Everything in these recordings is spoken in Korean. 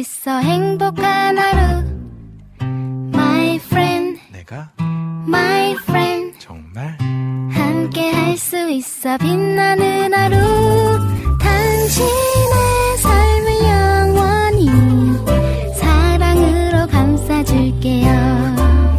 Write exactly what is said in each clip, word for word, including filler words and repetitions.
있어 행복한 하루 My friend 내가 My friend 정말 함께 할 수 있어 빛나는 하루 당신의 삶을 영원히 사랑으로 감싸줄게요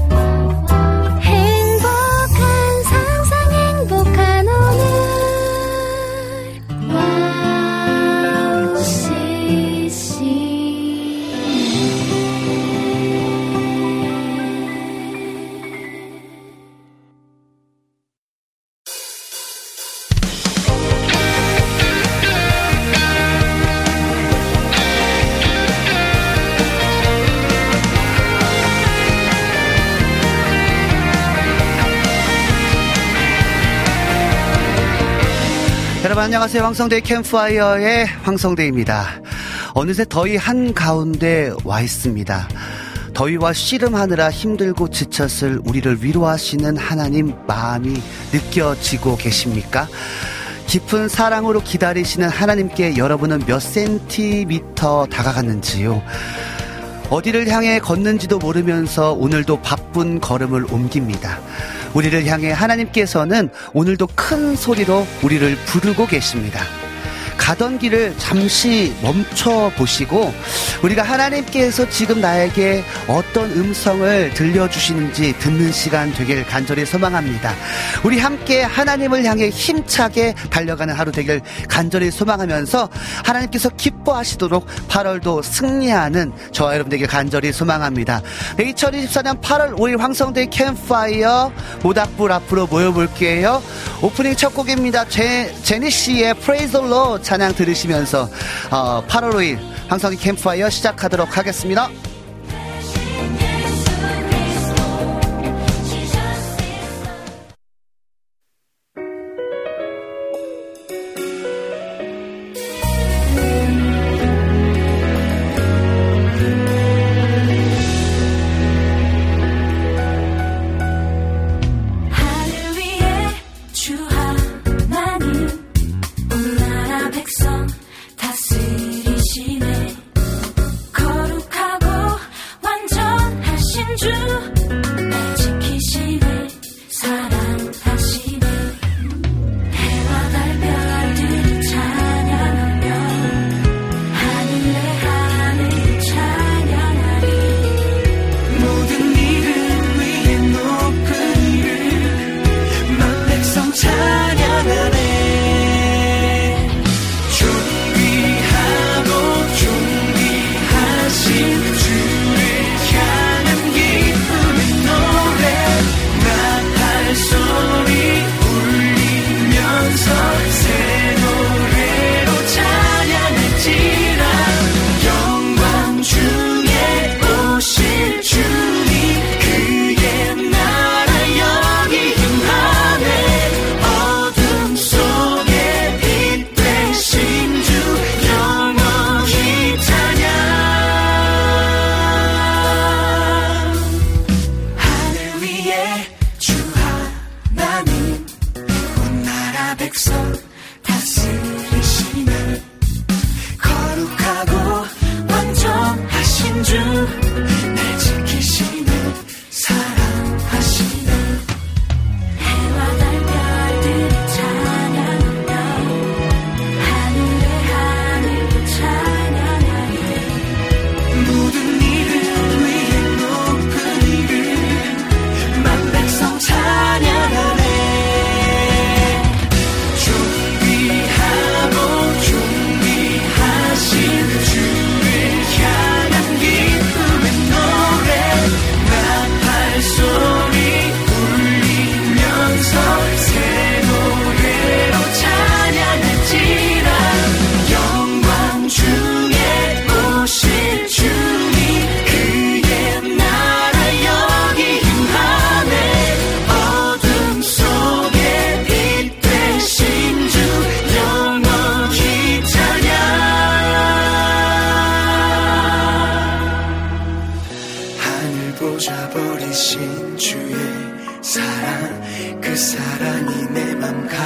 여러분 안녕하세요. 황성대의 캠프파이어의 황성대입니다. 어느새 더위 한가운데 와 있습니다. 더위와 씨름하느라 힘들고 지쳤을 우리를 위로하시는 하나님 마음이 느껴지고 계십니까? 깊은 사랑으로 기다리시는 하나님께 여러분은 몇 센티미터 다가갔는지요? 어디를 향해 걷는지도 모르면서 오늘도 바쁜 걸음을 옮깁니다. 우리를 향해 하나님께서는 오늘도 큰 소리로 우리를 부르고 계십니다. 가던 길을 잠시 멈춰 보시고 우리가 하나님께서 지금 나에게 어떤 음성을 들려주시는지 듣는 시간 되길 간절히 소망합니다. 우리 함께 하나님을 향해 힘차게 달려가는 하루 되길 간절히 소망하면서 하나님께서 기뻐하시도록 팔월도 승리하는 저와 여러분 되길 간절히 소망합니다. 이천이십사 년 팔월 오일 황성대 캠프파이어 모닥불 앞으로 모여볼게요. 오프닝 첫 곡입니다. 제, 제니씨의 Praise the Lord 찬양 들으시면서 어, 팔월 오일 황성대 캠프파이어 시작하도록 하겠습니다.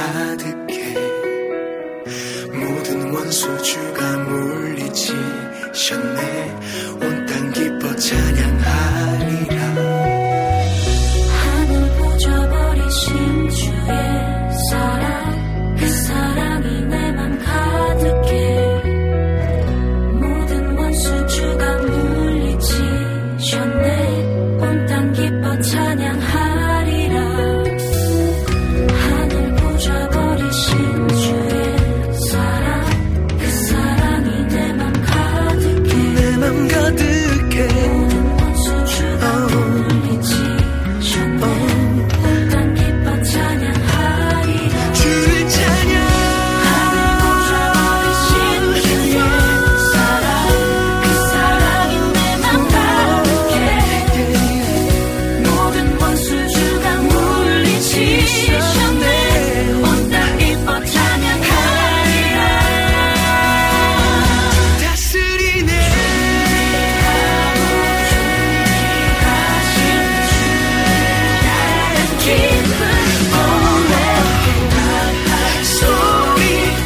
원소주가 물리지 지키셨네. 온 땅 기뻐 찬양하리라. 하늘 보져버리신 주의 사랑, 그 사랑이 내 맘 가득해. 모든 원수 주가 물리치셨네. 온 땅 기뻐 찬양하리라. 하늘 보져버리신 주의 사랑, 그 사랑이 내 맘 가득해. 내 맘 가득해. 모든 원수 주가 물리치셨네. 온 땅 기뻐 찬양하리라. 주를 찬양. 하늘 보져버리신 주의 사랑, 그 사랑이 내 맘 가득해. 모든 원수 주가 물리치셨네. 온 땅 기뻐 찬양하리라. 다스리네. 깊은 오래 소리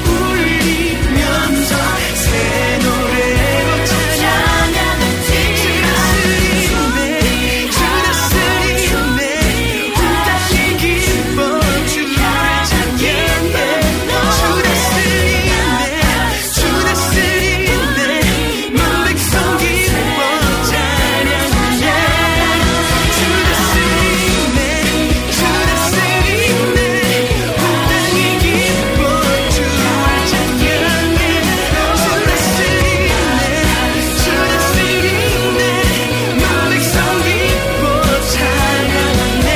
울리면서 새 노래로 찬양을 다스리네. 주 다스리네. 온 땅이 기뻐 주를 찬양해. 주 다스리네. 주 다스리네. 만 백성 기뻐 찬양해. 주 다스리네. 주 다스리네. 온 땅이 기뻐 주를 찬양해. 주 다스리네. 주 다스리네. 만 백성 기뻐 찬양해.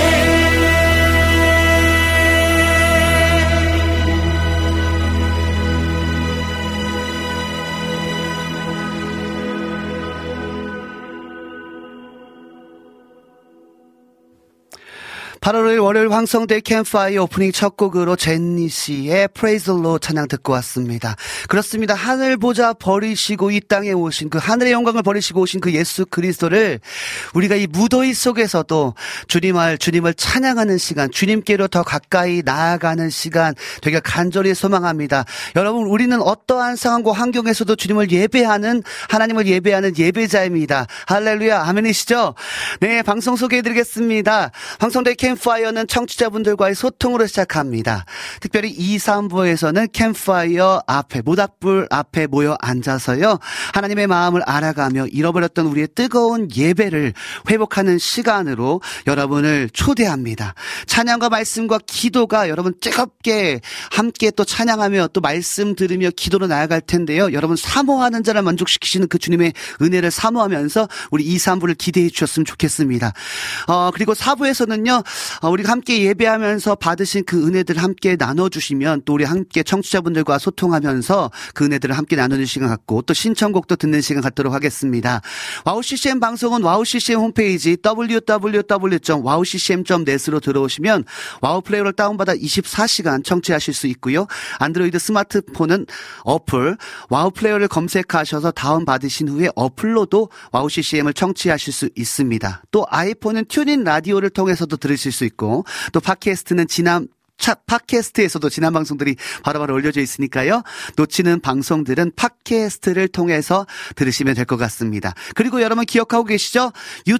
팔월 오일 월요일 황성대 캠프파이어 오프닝 첫 곡으로 제니 씨의 Praise the Lord 찬양 듣고 왔습니다. 그렇습니다. 하늘 보자 버리시고 이 땅에 오신 그 하늘의 영광을 버리시고 오신 그 예수 그리스도를 우리가 이 무더위 속에서도 주님을 주님을 찬양하는 시간, 주님께로 더 가까이 나아가는 시간 되게 간절히 소망합니다. 여러분, 우리는 어떠한 상황과 환경에서도 주님을 예배하는, 하나님을 예배하는 예배자입니다. 할렐루야, 아멘이시죠? 네, 방송 소개해드리겠습니다. 황성대 캠프파이어는 청취자분들과의 소통으로 시작합니다. 특별히 이, 삼 부에서는 캠프파이어 앞에, 모닥불 앞에 모여 앉아서요, 하나님의 마음을 알아가며 잃어버렸던 우리의 뜨거운 예배를 회복하는 시간으로 여러분을 초대합니다. 찬양과 말씀과 기도가 여러분 뜨겁게 함께 또 찬양하며 또 말씀 들으며 기도로 나아갈 텐데요. 여러분 사모하는 자를 만족시키시는 그 주님의 은혜를 사모하면서 우리 이, 삼 부를 기대해 주셨으면 좋겠습니다. 어, 그리고 사 부에서는요, 어, 우리가 함께 예배하면서 받으신 그 은혜들을 함께 나눠주시면 또 우리 함께 청취자분들과 소통하면서 그 은혜들을 함께 나누는 시간 갖고 또 신청곡도 듣는 시간 갖도록 하겠습니다. 와우 씨씨엠 방송은 와우 씨씨엠 홈페이지 더블유 더블유 더블유 점 와우 씨씨엠 점 넷으로 들어오시면 와우 플레이어를 다운받아 이십사 시간 청취하실 수 있고요. 안드로이드 스마트폰은 어플 와우 플레이어를 검색하셔서 다운받으신 후에 어플로도 와우 씨씨엠을 청취하실 수 있습니다. 또 아이폰은 튜닝 라디오를 통해서도 들으실 수 있고 또 팟캐스트는 지난 차, 팟캐스트에서도 지난 방송들이 바로바로 올려져 있으니까요. 놓치는 방송들은 팟캐스트를 통해서 들으시면 될 것 같습니다. 그리고 여러분 기억하고 계시죠?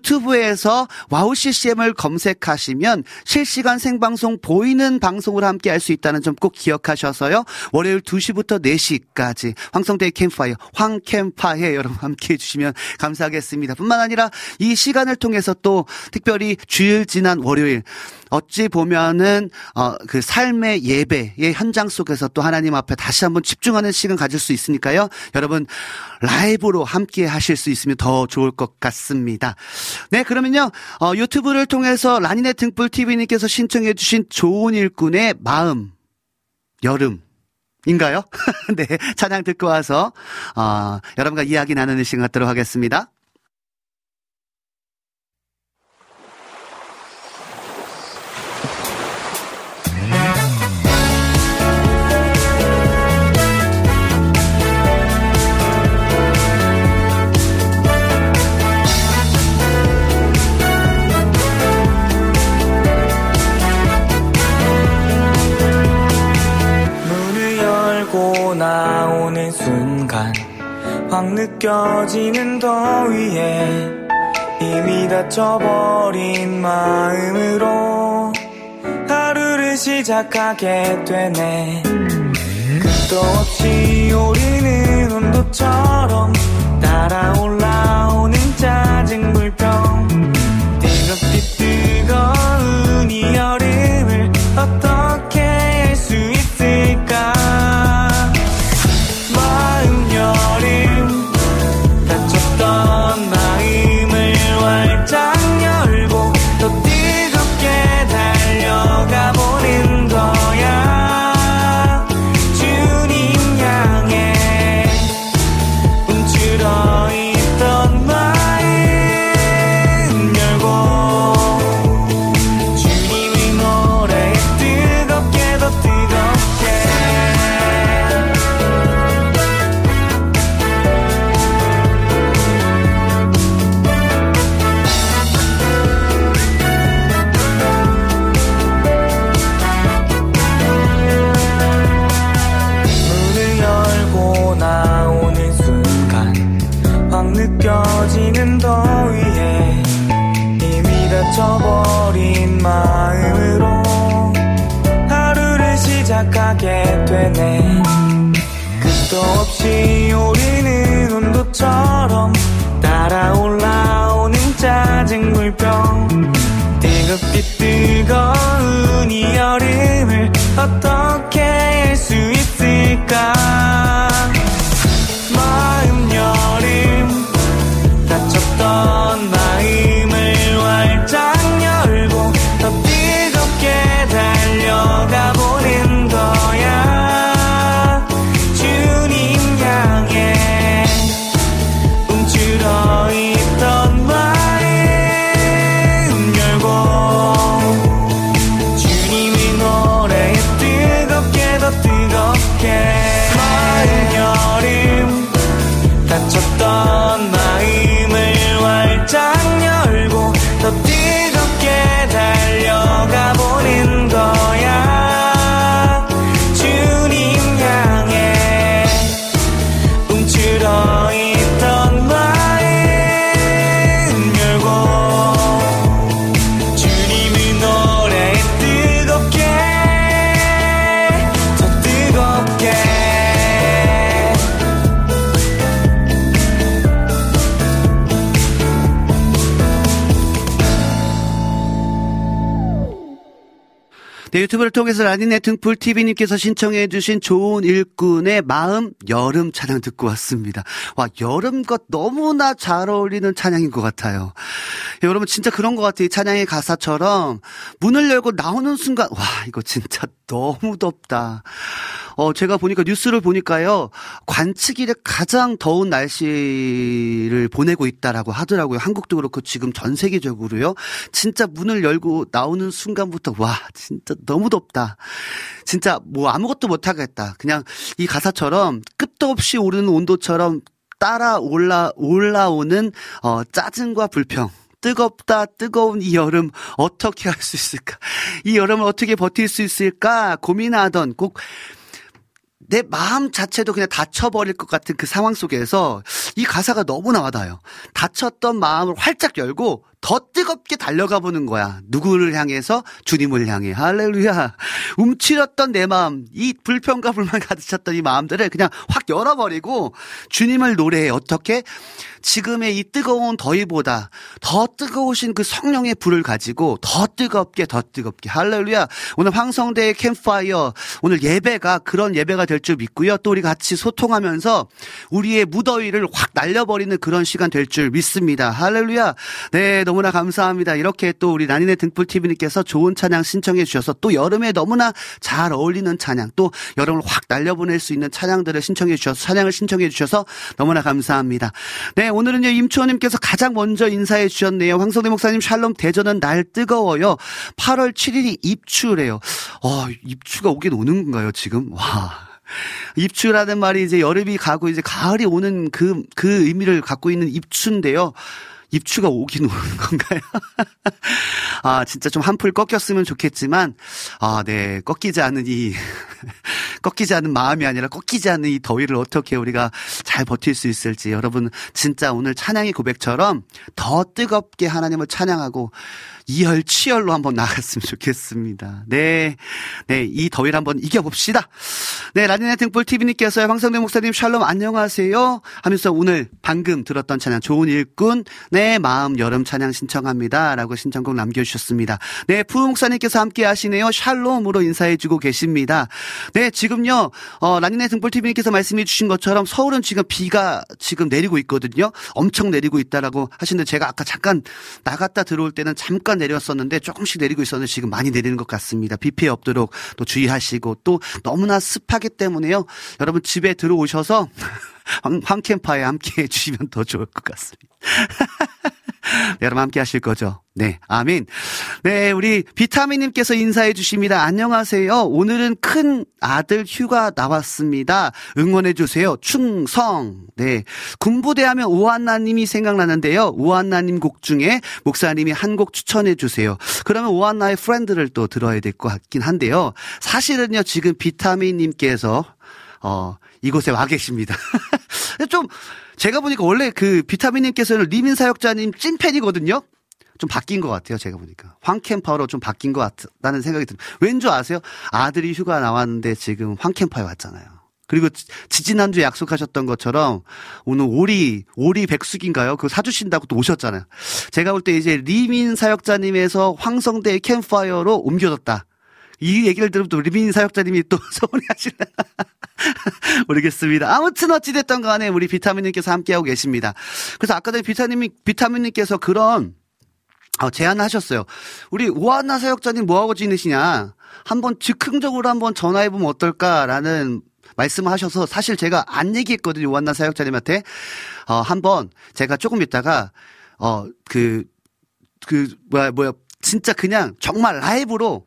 유튜브에서 와우 씨씨엠을 검색하시면 실시간 생방송 보이는 방송으로 함께 할 수 있다는 점 꼭 기억하셔서요. 월요일 두 시부터 네 시까지 황성대의 캠프파이어, 황캠파에 여러분 함께 해주시면 감사하겠습니다. 뿐만 아니라 이 시간을 통해서 또 특별히 주일 지난 월요일 어찌 보면은 어, 그 삶의 예배의 현장 속에서 또 하나님 앞에 다시 한번 집중하는 시간 가질 수 있으니까요. 여러분 라이브로 함께 하실 수 있으면 더 좋을 것 같습니다. 네, 그러면요. 어, 유튜브를 통해서 라니네 등불 티비님께서 신청해 주신 좋은 일꾼의 마음, 여름 인가요? 네, 찬양 듣고 와서 어, 여러분과 이야기 나누는 시간 갖도록 하겠습니다. 나오는 순간 확 느껴지는 더위에 이미 다쳐버린 마음으로 하루를 시작하게 되네. 끝도 없이 오르는 온도처럼 따라 올라오는 짜증 불평. 뜨겁디 뜨거운 이 여름을 어떻게 할 수 있을까. 마음 여름 다쳤던 마음을 활짝 열고 더 뜨겁게 달려가 보는 거야. 주님 향해 움츠러 있던 마음 열고 주님의 노래에 뜨겁게 더 뜨겁게. 문을 열고 나오는 순간 확 느껴지는 더위에 이미 다쳐버린 마음으로 하루를 시작하게 되네. 끝도 없이 오르는 온도처럼 따라 올라오는 짜증 불평. 뜨겁디 뜨거운 이 여름을 어떻게 할 수 있을까. 마음 여름 다쳤던 마음을 활짝 열고 더 뜨겁게 달려가 보는 거야. 주님 향해 움츠러 있던 마음 열고 주님의 노래에 뜨겁게 더 뜨겁게. 마음 여름 다쳤던 마음을 활짝 열고 더 뜨겁게 달려가 보는 거야. 주님 향해 움츠러 있던 마음 열고 주님의 노래에 뜨겁게 더 뜨겁게. 네, 유튜브를 통해서 라니네 등불티비님께서 신청해주신 좋은 일꾼의 마음 여름 찬양 듣고 왔습니다. 와, 여름과 너무나 잘 어울리는 찬양인 것 같아요. 예, 여러분 진짜 그런 것 같아요. 이 찬양의 가사처럼 문을 열고 나오는 순간 와, 이거 진짜 너무 덥다. 어, 제가 보니까 뉴스를 보니까요, 관측일에 가장 더운 날씨를 보내고 있다라고 하더라고요. 한국도 그렇고 지금 전 세계적으로요. 진짜 문을 열고 나오는 순간부터 와, 진짜 너무 덥다. 진짜 뭐 아무것도 못하겠다. 그냥 이 가사처럼 끝도 없이 오르는 온도처럼 따라 올라, 올라오는, 어, 짜증과 불평. 뜨겁다, 뜨거운 이 여름 어떻게 할 수 있을까? 이 여름을 어떻게 버틸 수 있을까? 고민하던 꼭 내 마음 자체도 그냥 닫혀버릴 것 같은 그 상황 속에서 이 가사가 너무나 와닿아요. 닫혔던 마음을 활짝 열고 더 뜨겁게 달려가 보는 거야. 누구를 향해서? 주님을 향해. 할렐루야. 움츠렸던 내 마음, 이 불평과 불만 가득 찼던 이 마음들을 그냥 확 열어버리고 주님을 노래해. 어떻게? 지금의 이 뜨거운 더위보다 더 뜨거우신 그 성령의 불을 가지고 더 뜨겁게 더 뜨겁게. 할렐루야. 오늘 황성대의 캠프파이어, 오늘 예배가 그런 예배가 될 줄 믿고요. 또 우리 같이 소통하면서 우리의 무더위를 확 날려버리는 그런 시간 될 줄 믿습니다. 할렐루야. 네, 너무나 감사합니다. 이렇게 또 우리 라니네 등불티비님께서 좋은 찬양 신청해 주셔서 또 여름에 너무나 잘 어울리는 찬양, 또 여름을 확 날려보낼 수 있는 찬양들을 신청해 주셔서, 찬양을 신청해 주셔서 너무나 감사합니다. 네, 오늘은요, 임초원님께서 가장 먼저 인사해 주셨네요. 황성대 목사님 샬롬, 대전은 날 뜨거워요. 팔월 칠일이 입추래요. 어, 입추가 오긴 오는 건가요, 지금? 와. 입추라는 말이 이제 여름이 가고 이제 가을이 오는 그, 그 의미를 갖고 있는 입추인데요. 입추가 오긴 오는 건가요? 아, 진짜 좀 한풀 꺾였으면 좋겠지만, 아, 네, 꺾이지 않은 이 꺾이지 않는 마음이 아니라 꺾이지 않는 이 더위를 어떻게 우리가 잘 버틸 수 있을지 여러분 진짜 오늘 찬양의 고백처럼 더 뜨겁게 하나님을 찬양하고 이열치열로 한번 나갔으면 좋겠습니다. 네, 네, 이 더위를 한번 이겨봅시다. 네, 라니네 등불 티비님께서 황성대 목사님 샬롬 안녕하세요 하면서 오늘 방금 들었던 찬양 좋은 일꾼 내 마음 여름 찬양 신청합니다 라고 신청곡 남겨주셨습니다. 네, 푸우 목사님께서 함께 하시네요. 샬롬으로 인사해주고 계십니다. 네, 지금요 어, 라니네 등불 티비님께서 말씀해 주신 것처럼 서울은 지금 비가 지금 내리고 있거든요. 엄청 내리고 있다라고 하시는데 제가 아까 잠깐 나갔다 들어올 때는 잠깐 내렸었는데 조금씩 내리고 있었는데 지금 많이 내리는 것 같습니다. 비 피해 없도록 또 주의하시고 또 너무나 습하기 때문에요. 여러분 집에 들어오셔서 황, 황캠파에 함께 해주시면 더 좋을 것 같습니다. 네, 여러분 함께 하실 거죠? 네, 아멘. 네, 우리 비타민님께서 인사해 주십니다. 안녕하세요. 오늘은 큰 아들 휴가 나왔습니다. 응원해 주세요. 충성. 네, 군부대하면 오한나님이 생각나는데요. 오한나님 곡 중에 목사님이 한 곡 추천해 주세요. 그러면 오한나의 프렌드를 또 들어야 될 것 같긴 한데요. 사실은요, 지금 비타민님께서 어, 이곳에 와 계십니다. 좀 제가 보니까 원래 그 비타민님께서는 리민 사역자님 찐팬이거든요. 좀 바뀐 것 같아요. 제가 보니까 황캠파로 좀 바뀐 것 같다는 생각이 듭니다. 왠 줄 아세요? 아들이 휴가 나왔는데 지금 황캠파에 왔잖아요. 그리고 지지난주에 약속하셨던 것처럼 오늘 오리 오리 백숙인가요? 그거 사주신다고 또 오셨잖아요. 제가 볼 때 이제 리민 사역자님에서 황성대 캠프파이어로 옮겨졌다. 이 얘기를 들으면 또 리민 사역자님이 또 서운해하실래나 모르겠습니다. 아무튼 어찌됐던 간에 우리 비타민님께서 함께하고 계십니다. 그래서 아까 전에 비타민, 비타민님께서 그런 어, 제안을 하셨어요. 우리 오한나 사역자님 뭐하고 지내시냐. 한번 즉흥적으로 한번 전화해보면 어떨까라는 말씀을 하셔서 사실 제가 안 얘기했거든요. 오한나 사역자님한테. 어, 한번 제가 조금 있다가 어, 그, 그, 뭐야, 뭐야, 진짜 그냥 정말 라이브로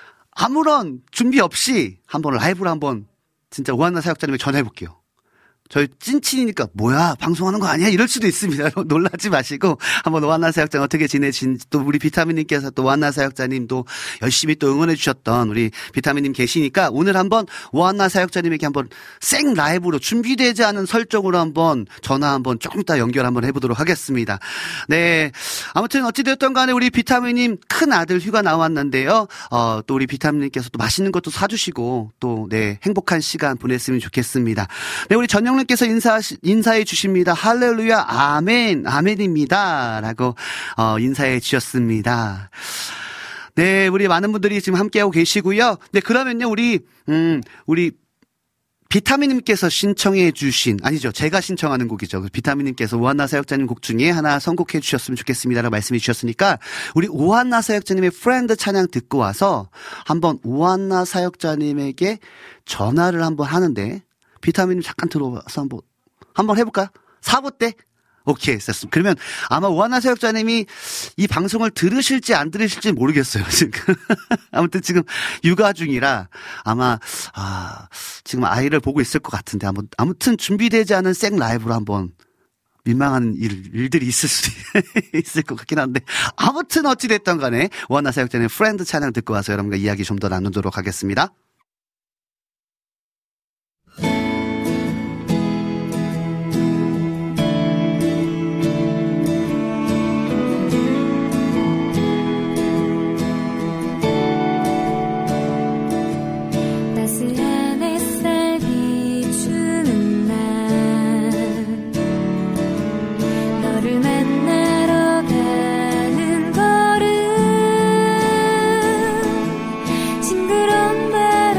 아무런 준비 없이 한번 라이브로 한번 진짜 오한나 사역자님에게 전화해볼게요. 저희 찐친이니까 뭐야 방송하는 거 아니야? 이럴 수도 있습니다. 놀라지 마시고 한번 오한나 사역자님 어떻게 지내신지 또 우리 비타민님께서 또 오한나 사역자님도 열심히 또 응원해 주셨던 우리 비타민님 계시니까 오늘 한번 오한나 사역자님에게 한번 생 라이브로 준비되지 않은 설정으로 한번 전화 한번 조금 이따 연결 한번 해보도록 하겠습니다. 네, 아무튼 어찌되었던 간에 우리 비타민님 큰 아들 휴가 나왔는데요. 어, 또 우리 비타민님께서 또 맛있는 것도 사주시고 또 네 행복한 시간 보냈으면 좋겠습니다. 네, 우리 전영 께서 인사, 인사해 주십니다. 할렐루야, 아멘, 아멘입니다. 라고, 어, 인사해 주셨습니다. 네, 우리 많은 분들이 지금 함께하고 계시고요. 네, 그러면요, 우리, 음, 우리, 비타민님께서 신청해 주신, 아니죠, 제가 신청하는 곡이죠. 비타민님께서 오한나 사역자님 곡 중에 하나 선곡해 주셨으면 좋겠습니다라고 말씀해 주셨으니까, 우리 오한나 사역자님의 프렌드 찬양 듣고 와서, 한번 오한나 사역자님에게 전화를 한번 하는데, 비타민님 잠깐 들어와서 한번, 한번 해볼까요? 사 부 때? 오케이, 됐습니다. 그러면 아마 오한나 사역자님이 이 방송을 들으실지 안 들으실지 모르겠어요, 지금. 아무튼 지금 육아 중이라 아마, 아, 지금 아이를 보고 있을 것 같은데, 한번, 아무튼 준비되지 않은 생 라이브로 한번 민망한 일, 일들이 있을 수 있을 것 같긴 한데, 아무튼 어찌됐던 간에 오한나 사역자님의 프렌드 찬양 듣고 와서 여러분과 이야기 좀 더 나누도록 하겠습니다. 싱그러운 바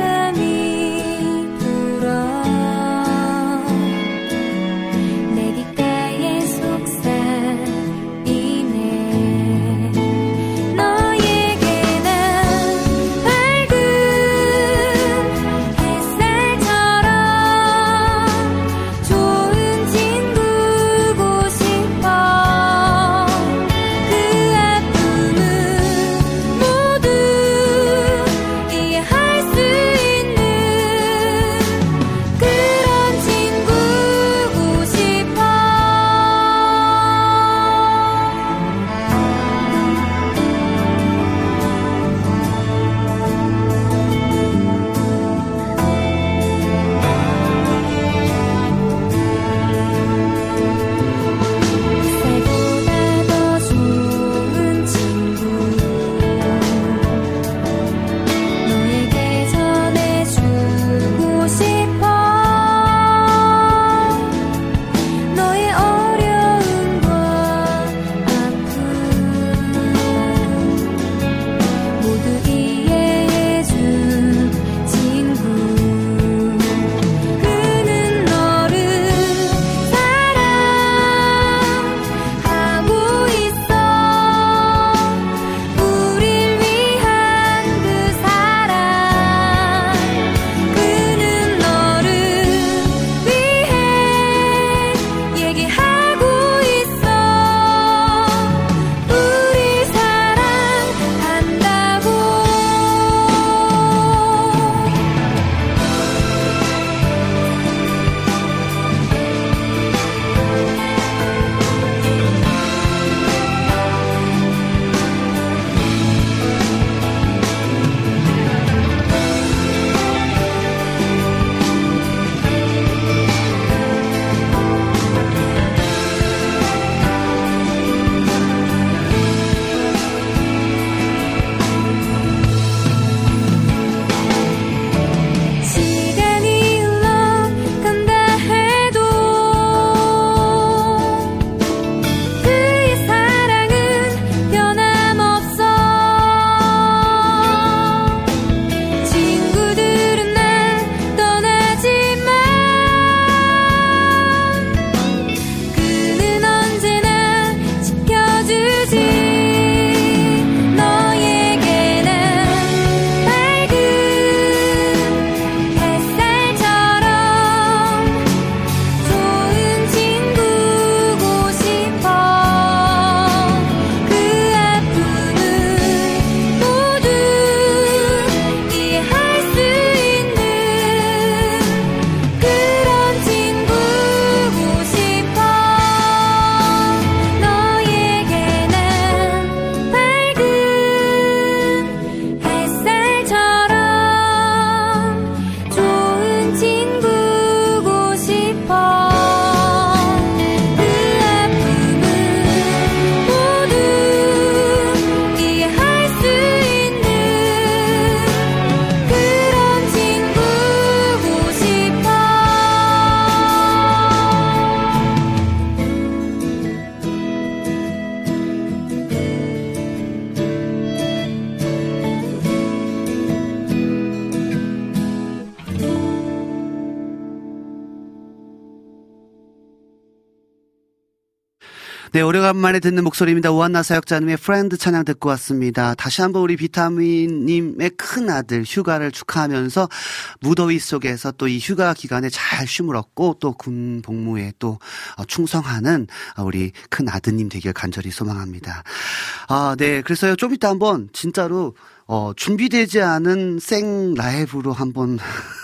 네, 오래간만에 듣는 목소리입니다. 오한나 사역자님의 프렌드 찬양 듣고 왔습니다. 다시 한번 우리 비타민님의 큰 아들 휴가를 축하하면서 무더위 속에서 또 이 휴가 기간에 잘 쉼을 얻고 또 군 복무에 또 충성하는 우리 큰 아드님 되길 간절히 소망합니다. 아, 네. 그래서요, 좀 이따 한번 진짜로 어, 준비되지 않은 생 라이브로 한번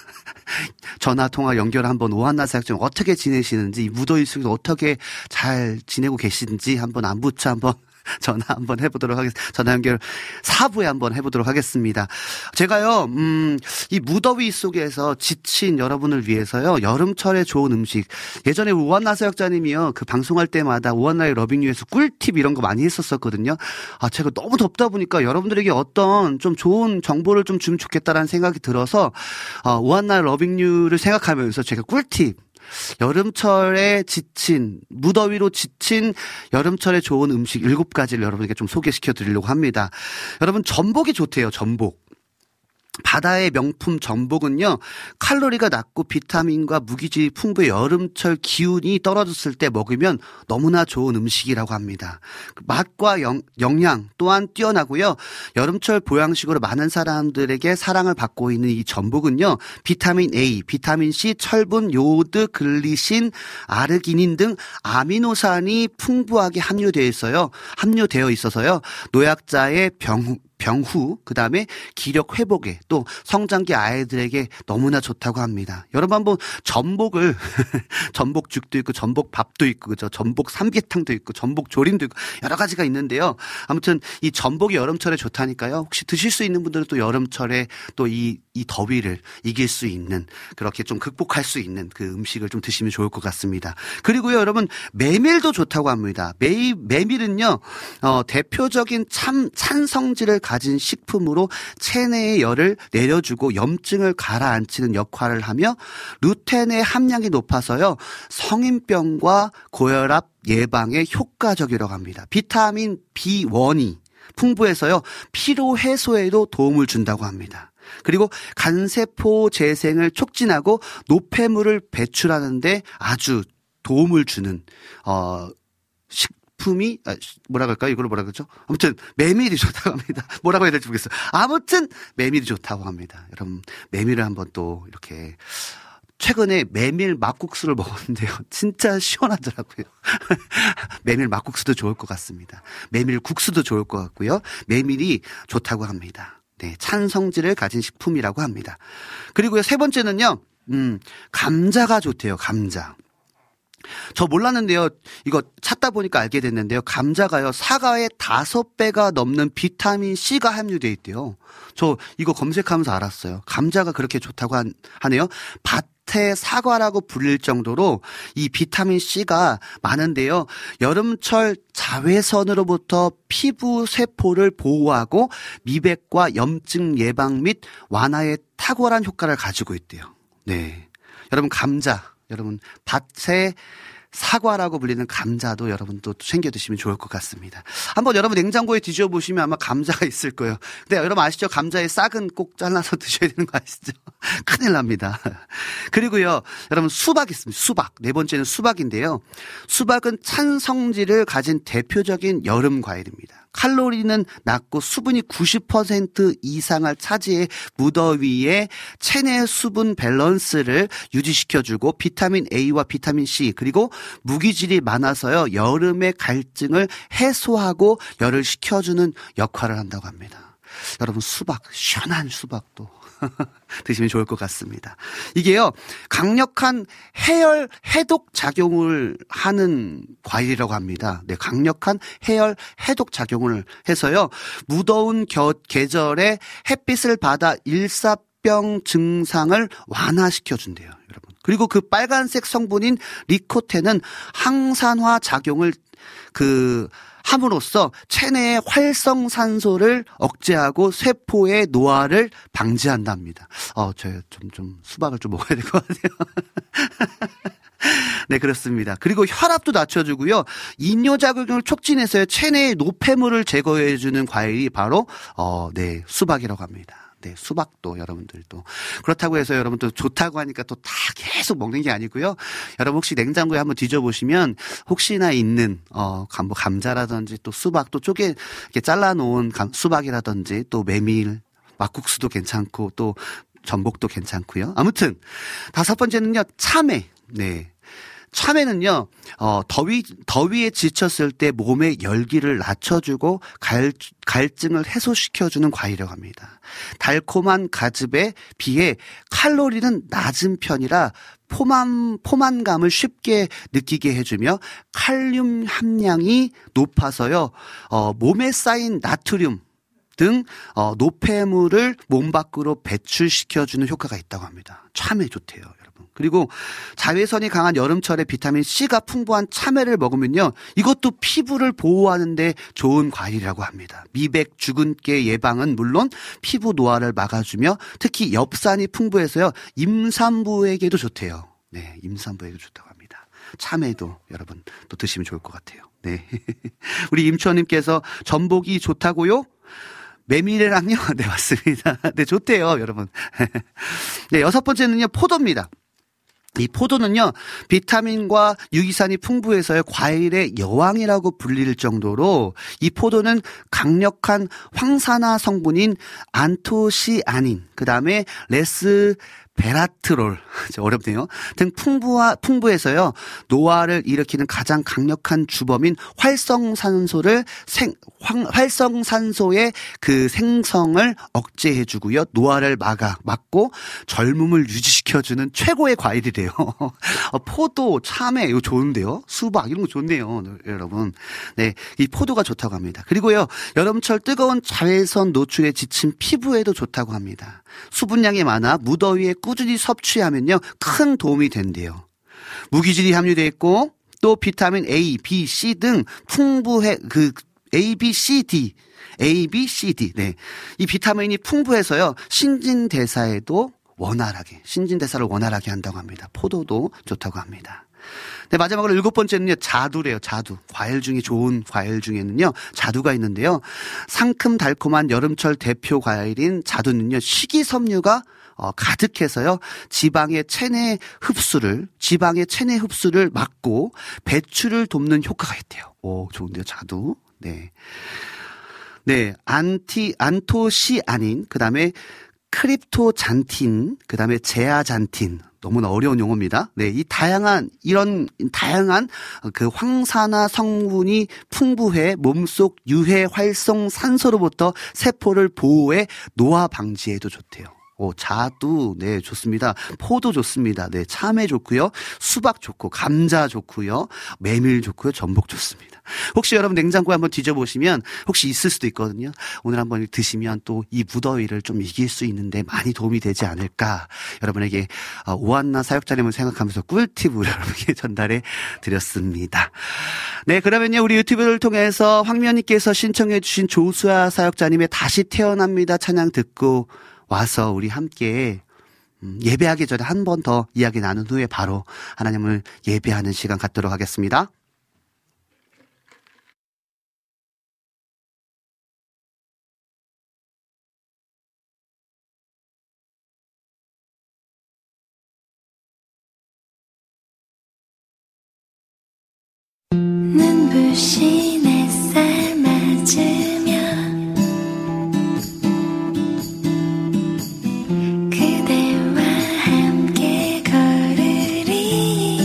전화통화 연결 한번 오한나 사역자님 어떻게 지내시는지, 무더위 속에서 어떻게 잘 지내고 계신지 한번 안부차 한번 전화 한번 해보도록 하겠습니다. 전화 연결 사 부에 한번 해보도록 하겠습니다. 제가요, 음, 이 무더위 속에서 지친 여러분을 위해서요, 여름철에 좋은 음식. 예전에 오한나 사역자님이요, 그 방송할 때마다 오한나의 러빙유에서 꿀팁 이런 거 많이 했었었거든요. 아, 제가 너무 덥다 보니까 여러분들에게 어떤 좀 좋은 정보를 좀 주면 좋겠다라는 생각이 들어서, 어, 오한나의 러빙유를 생각하면서 제가 꿀팁, 여름철에 지친, 무더위로 지친 여름철에 좋은 음식 일곱 가지를 여러분에게 좀 소개시켜 드리려고 합니다. 여러분, 전복이 좋대요, 전복. 바다의 명품 전복은요, 칼로리가 낮고 비타민과 무기질이 풍부해 여름철 기운이 떨어졌을 때 먹으면 너무나 좋은 음식이라고 합니다. 맛과 영, 영양 또한 뛰어나고요. 여름철 보양식으로 많은 사람들에게 사랑을 받고 있는 이 전복은요, 비타민 A, 비타민 C, 철분, 요오드, 글리신, 아르기닌 등 아미노산이 풍부하게 함유되어 있어요. 함유되어 있어서요, 노약자의 병 병후, 그 다음에 기력 회복에, 또 성장기 아이들에게 너무나 좋다고 합니다. 여러분 한번 전복을 전복죽도 있고 전복밥도 있고, 그죠? 전복 삼계탕도 있고 전복 조림도 있고 여러 가지가 있는데요. 아무튼 이 전복이 여름철에 좋다니까요. 혹시 드실 수 있는 분들은 또 여름철에 또 이 이 더위를 이길 수 있는, 그렇게 좀 극복할 수 있는 그 음식을 좀 드시면 좋을 것 같습니다. 그리고요, 여러분, 메밀도 좋다고 합니다. 메, 메밀은요, 어, 대표적인 참, 찬성질을 가진 식품으로 체내의 열을 내려주고 염증을 가라앉히는 역할을 하며 루테인의 함량이 높아서요, 성인병과 고혈압 예방에 효과적이라고 합니다. 비타민 비 원이 풍부해서요, 피로 해소에도 도움을 준다고 합니다. 그리고 간세포 재생을 촉진하고 노폐물을 배출하는데 아주 도움을 주는 어 식품이, 아, 뭐라 그럴까요? 이걸 뭐라 그러죠? 아무튼 메밀이 좋다고 합니다. 뭐라고 해야 될지 모르겠어요. 아무튼 메밀이 좋다고 합니다. 여러분, 메밀을 한번 또 이렇게, 최근에 메밀 막국수를 먹었는데요, 진짜 시원하더라고요. 메밀 막국수도 좋을 것 같습니다. 메밀 국수도 좋을 것 같고요. 메밀이 좋다고 합니다. 네, 찬성질을 가진 식품이라고 합니다. 그리고요, 세 번째는요, 음, 감자가 좋대요, 감자. 저 몰랐는데요, 이거 찾다 보니까 알게 됐는데요, 감자가요, 사과의 다섯 배가 넘는 비타민 C가 함유되어 있대요. 저 이거 검색하면서 알았어요. 감자가 그렇게 좋다고 한, 하네요. 밭의 사과라고 불릴 정도로 이 비타민 C가 많은데요, 여름철 자외선으로부터 피부 세포를 보호하고 미백과 염증 예방 및 완화에 탁월한 효과를 가지고 있대요. 네, 여러분, 감자, 여러분, 밭의 사과라고 불리는 감자도 여러분 또 챙겨 드시면 좋을 것 같습니다. 한번 여러분 냉장고에 뒤져 보시면 아마 감자가 있을 거예요. 근데 여러분 아시죠? 감자의 싹은 꼭 잘라서 드셔야 되는 거 아시죠? 큰일 납니다. 그리고요, 여러분, 수박 있습니다. 수박. 네 번째는 수박인데요. 수박은 찬성질을 가진 대표적인 여름 과일입니다. 칼로리는 낮고 수분이 구십 퍼센트 이상을 차지해 무더위에 체내 수분 밸런스를 유지시켜주고 비타민 A와 비타민 C, 그리고 무기질이 많아서요, 여름의 갈증을 해소하고 열을 식혀주는 역할을 한다고 합니다. 여러분, 수박, 시원한 수박도 드시면 좋을 것 같습니다. 이게요, 강력한 해열 해독 작용을 하는 과일이라고 합니다. 네, 강력한 해열 해독 작용을 해서요, 무더운 겨, 계절에 햇빛을 받아 일사병 증상을 완화시켜준대요, 여러분. 그리고 그 빨간색 성분인 리코텐은 항산화 작용을 그 함으로써 체내의 활성산소를 억제하고 세포의 노화를 방지한답니다. 어, 저 좀, 좀 수박을 좀 먹어야 될 것 같아요. 네, 그렇습니다. 그리고 혈압도 낮춰주고요, 이뇨작용을 촉진해서 체내의 노폐물을 제거해주는 과일이 바로 어, 네, 수박이라고 합니다. 네, 수박도 여러분들도. 그렇다고 해서 여러분들 좋다고 하니까 또 다 계속 먹는 게 아니고요. 여러분 혹시 냉장고에 한번 뒤져보시면 혹시나 있는, 어, 감, 뭐 감자라든지 또 수박 또 쪼개, 이렇게 잘라놓은 감, 수박이라든지 또 메밀, 막국수도 괜찮고 또 전복도 괜찮고요. 아무튼 다섯 번째는요, 참외. 네. 참외는요, 어, 더위, 더위에 지쳤을 때 몸의 열기를 낮춰주고 갈, 갈증을 해소시켜주는 과일이라고 합니다. 달콤한 가즙에 비해 칼로리는 낮은 편이라 포만, 포만감을 쉽게 느끼게 해주며 칼륨 함량이 높아서요, 어, 몸에 쌓인 나트륨 등 어, 노폐물을 몸 밖으로 배출시켜주는 효과가 있다고 합니다. 참외 좋대요, 여러분. 그리고 자외선이 강한 여름철에 비타민 C가 풍부한 참외를 먹으면요, 이것도 피부를 보호하는 데 좋은 과일이라고 합니다. 미백, 주근깨 예방은 물론 피부 노화를 막아주며 특히 엽산이 풍부해서요, 임산부에게도 좋대요. 네, 임산부에게도 좋다고 합니다. 참외도 여러분 또 드시면 좋을 것 같아요. 네. 우리 임초원님께서 전복이 좋다고요? 메밀이랑요? 네, 맞습니다. 네, 좋대요, 여러분. 네, 여섯 번째는요, 포도입니다. 이 포도는요, 비타민과 유기산이 풍부해서요, 과일의 여왕이라고 불릴 정도로 이 포도는 강력한 황산화 성분인 안토시아닌, 그 다음에 레스 베라트롤, 어렵네요. 등 풍부하, 풍부해서요, 노화를 일으키는 가장 강력한 주범인 활성산소를 생, 황, 활성산소의 그 생성을 억제해주고요, 노화를 막아, 막고 젊음을 유지시켜주는 최고의 과일이래요. 포도, 참외, 이거 좋은데요? 수박, 이런 거 좋네요, 여러분. 네, 이 포도가 좋다고 합니다. 그리고요, 여름철 뜨거운 자외선 노출에 지친 피부에도 좋다고 합니다. 수분량이 많아 무더위에 꾸준히 섭취하면요, 큰 도움이 된대요. 무기질이 함유되어 있고 또 비타민 A, B, C 등 풍부해 그 A, B, C, D, A, B, C, D. 네, 이 비타민이 풍부해서요, 신진대사에도 원활하게, 신진대사를 원활하게 한다고 합니다. 포도도 좋다고 합니다. 네, 마지막으로 일곱 번째는요, 자두래요, 자두. 과일 중에 좋은 과일 중에는요, 자두가 있는데요. 상큼 달콤한 여름철 대표 과일인 자두는요, 식이섬유가 어, 가득해서요, 지방의 체내 흡수를, 지방의 체내 흡수를 막고 배출을 돕는 효과가 있대요. 오, 좋은데요, 자두. 네. 네, 안티, 안토시아닌, 그 다음에 크립토잔틴, 그 다음에 제아잔틴. 너무나 어려운 용어입니다. 네, 이 다양한, 이런 다양한 그 황산화 성분이 풍부해 몸속 유해 활성 산소로부터 세포를 보호해 노화 방지에도 좋대요. 오, 자두, 네, 좋습니다. 포도 좋습니다. 네, 참외 좋고요. 수박 좋고, 감자 좋고요. 메밀 좋고요. 전복 좋습니다. 혹시 여러분 냉장고에 한번 뒤져보시면 혹시 있을 수도 있거든요. 오늘 한번 드시면 또 이 무더위를 좀 이길 수 있는데 많이 도움이 되지 않을까. 여러분에게 오한나 사역자님을 생각하면서 꿀팁을 여러분에게 전달해 드렸습니다. 네, 그러면요, 우리 유튜브를 통해서 황면님께서 신청해 주신 조수아 사역자님의 다시 태어납니다 찬양 듣고 와서 우리 함께 예배하기 전에 한 번 더 이야기 나눈 후에 바로 하나님을 예배하는 시간 갖도록 하겠습니다. 눈부신 햇살 맞으며 그대와 함께 걸으리.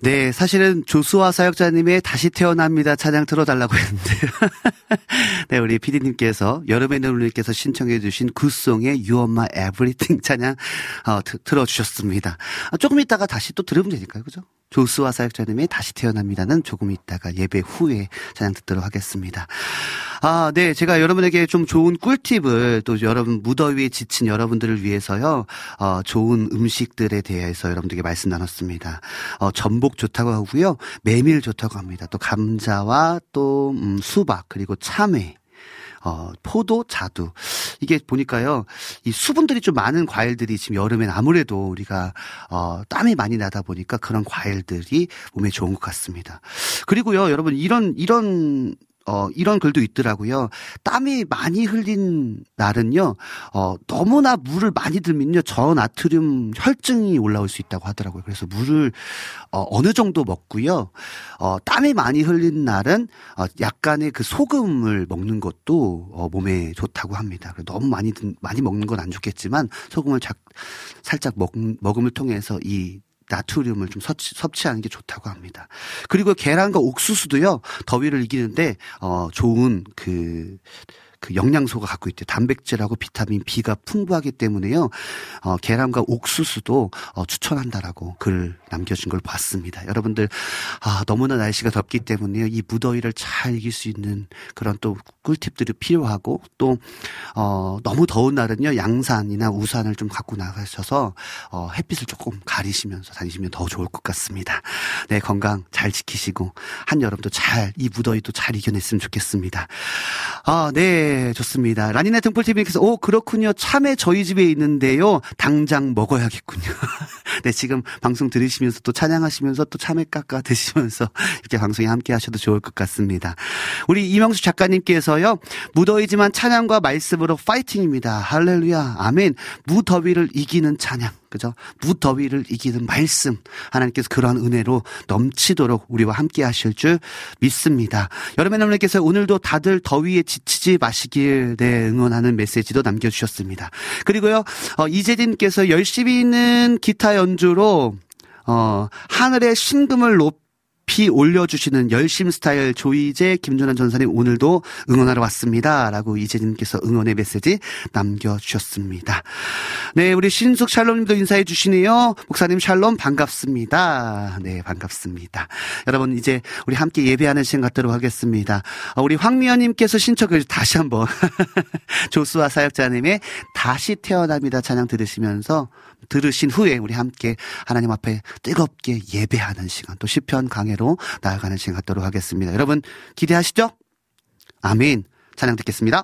네, 사실은 조수아 사역자님의 다시 태어납니다 찬양 틀어달라고 했는데요. 네, 우리 피디님께서 여름의 눈물님께서 신청해 주신 굿송의 You Are My Everything 찬양 어, 트, 틀어주셨습니다. 아, 조금 있다가 다시 또 들으면 되니까요. 그죠? 조수아 사역자님의 다시 태어납니다는 조금 있다가 예배 후에 찬양 듣도록 하겠습니다. 아, 네. 제가 여러분에게 좀 좋은 꿀팁을 또 여러분 무더위에 지친 여러분들을 위해서요, 어, 좋은 음식들에 대해서 여러분들에게 말씀 나눴습니다. 어, 전복 좋다고 하고요. 메밀 좋다고 합니다. 또 감자와 또, 음, 수박, 그리고 참외. 어, 포도, 자두. 이게 보니까요, 이 수분들이 좀 많은 과일들이 지금 여름엔 아무래도 우리가, 어, 땀이 많이 나다 보니까 그런 과일들이 몸에 좋은 것 같습니다. 그리고요, 여러분, 이런, 이런, 어, 이런 글도 있더라고요. 땀이 많이 흘린 날은요, 어, 너무나 물을 많이 들면요, 저나트륨 혈증이 올라올 수 있다고 하더라고요. 그래서 물을, 어, 어느 정도 먹고요, 어, 땀이 많이 흘린 날은, 어, 약간의 그 소금을 먹는 것도, 어, 몸에 좋다고 합니다. 너무 많이, 많이 먹는 건 안 좋겠지만, 소금을 자, 살짝 먹, 먹음을 통해서 이, 나트륨을 좀 섭취, 섭취하는 게 좋다고 합니다. 그리고 계란과 옥수수도요, 더위를 이기는데, 어, 좋은 그, 그 영양소가 갖고 있대요. 단백질하고 비타민 B가 풍부하기 때문에요. 어, 계란과 옥수수도 어, 추천한다라고 글 남겨준 걸 봤습니다. 여러분들, 아, 너무나 날씨가 덥기 때문에요. 이 무더위를 잘 이길 수 있는 그런 또 꿀팁들이 필요하고, 또 어, 너무 더운 날은요, 양산이나 우산을 좀 갖고 나가셔서 어, 햇빛을 조금 가리시면서 다니시면 더 좋을 것 같습니다. 네, 건강 잘 지키시고 한여름도 잘, 이 무더위도 잘 이겨냈으면 좋겠습니다. 아, 네. 네, 좋습니다. 라니네 등불티비님께서, 오, 그렇군요. 참외 저희 집에 있는데요. 당장 먹어야겠군요. 네, 지금 방송 들으시면서 또 찬양하시면서 또 참외 깎아 드시면서 이렇게 방송에 함께 하셔도 좋을 것 같습니다. 우리 이명수 작가님께서요, 무더위지만 찬양과 말씀으로 파이팅입니다. 할렐루야. 아멘. 무더위를 이기는 찬양. 그죠? 무더위를 이기는 말씀. 하나님께서 그러한 은혜로 넘치도록 우리와 함께 하실 줄 믿습니다. 여러분, 여러분께서 오늘도 다들 더위에 지치지 마시길, 네, 응원하는 메시지도 남겨주셨습니다. 그리고요, 어, 이재진께서 열심히 있는 기타 연주로, 어, 하늘의 신금을 높 피 올려주시는 열심 스타일 조이제 김준환 전사님 오늘도 응원하러 왔습니다. 라고 이재진님께서 응원의 메시지 남겨주셨습니다. 네, 우리 신숙 샬롬님도 인사해 주시네요. 목사님 샬롬 반갑습니다. 네, 반갑습니다. 여러분, 이제 우리 함께 예배하는 시간 갖도록 하겠습니다. 우리 황미연님께서 신청을 다시 한번 조수아 사역자님의 다시 태어납니다 찬양 들으시면서 들으신 후에 우리 함께 하나님 앞에 뜨겁게 예배하는 시간, 또 시편 강해로 나아가는 시간 갖도록 하겠습니다. 여러분 기대하시죠? 아멘. 찬양 듣겠습니다.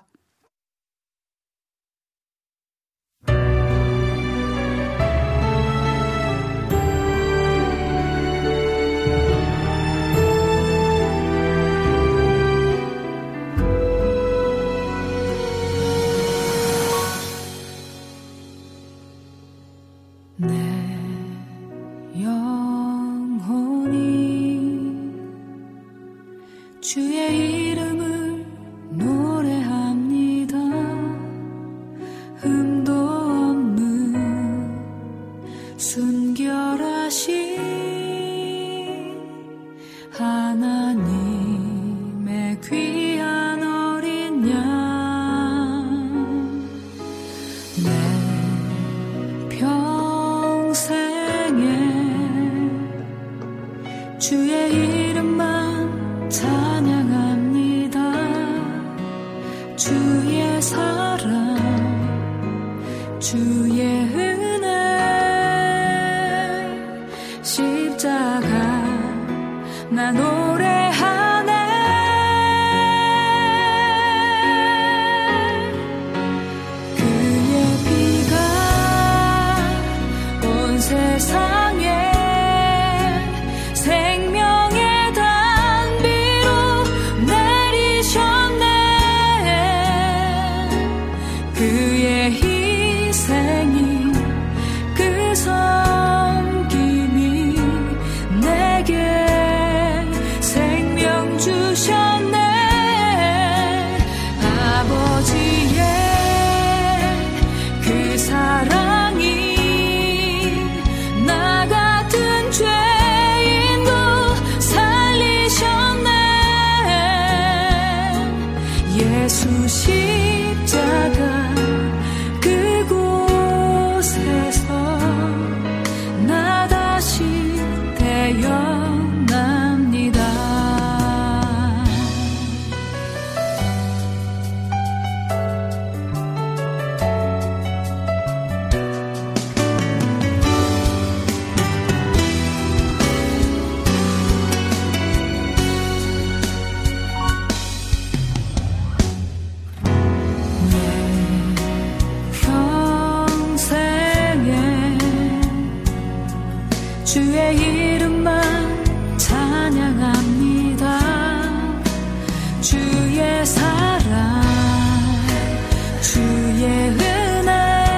내 영혼이 주의 이름을 노래합니다. 흠도 없는 순결하신 하나님의 귀한 어린 양, 내 주의 이름만 찬양합니다. 주의 사랑, 주의 은혜, 십자가 나 노래하네. 그의 피가 온 세상에 생명의 단비로 내리셨네. 그의 희생이 예수 십자가 그곳에서 나 다시 태어납니다. 주의 이름만 찬양합니다. 주의 사랑, 주의 은혜,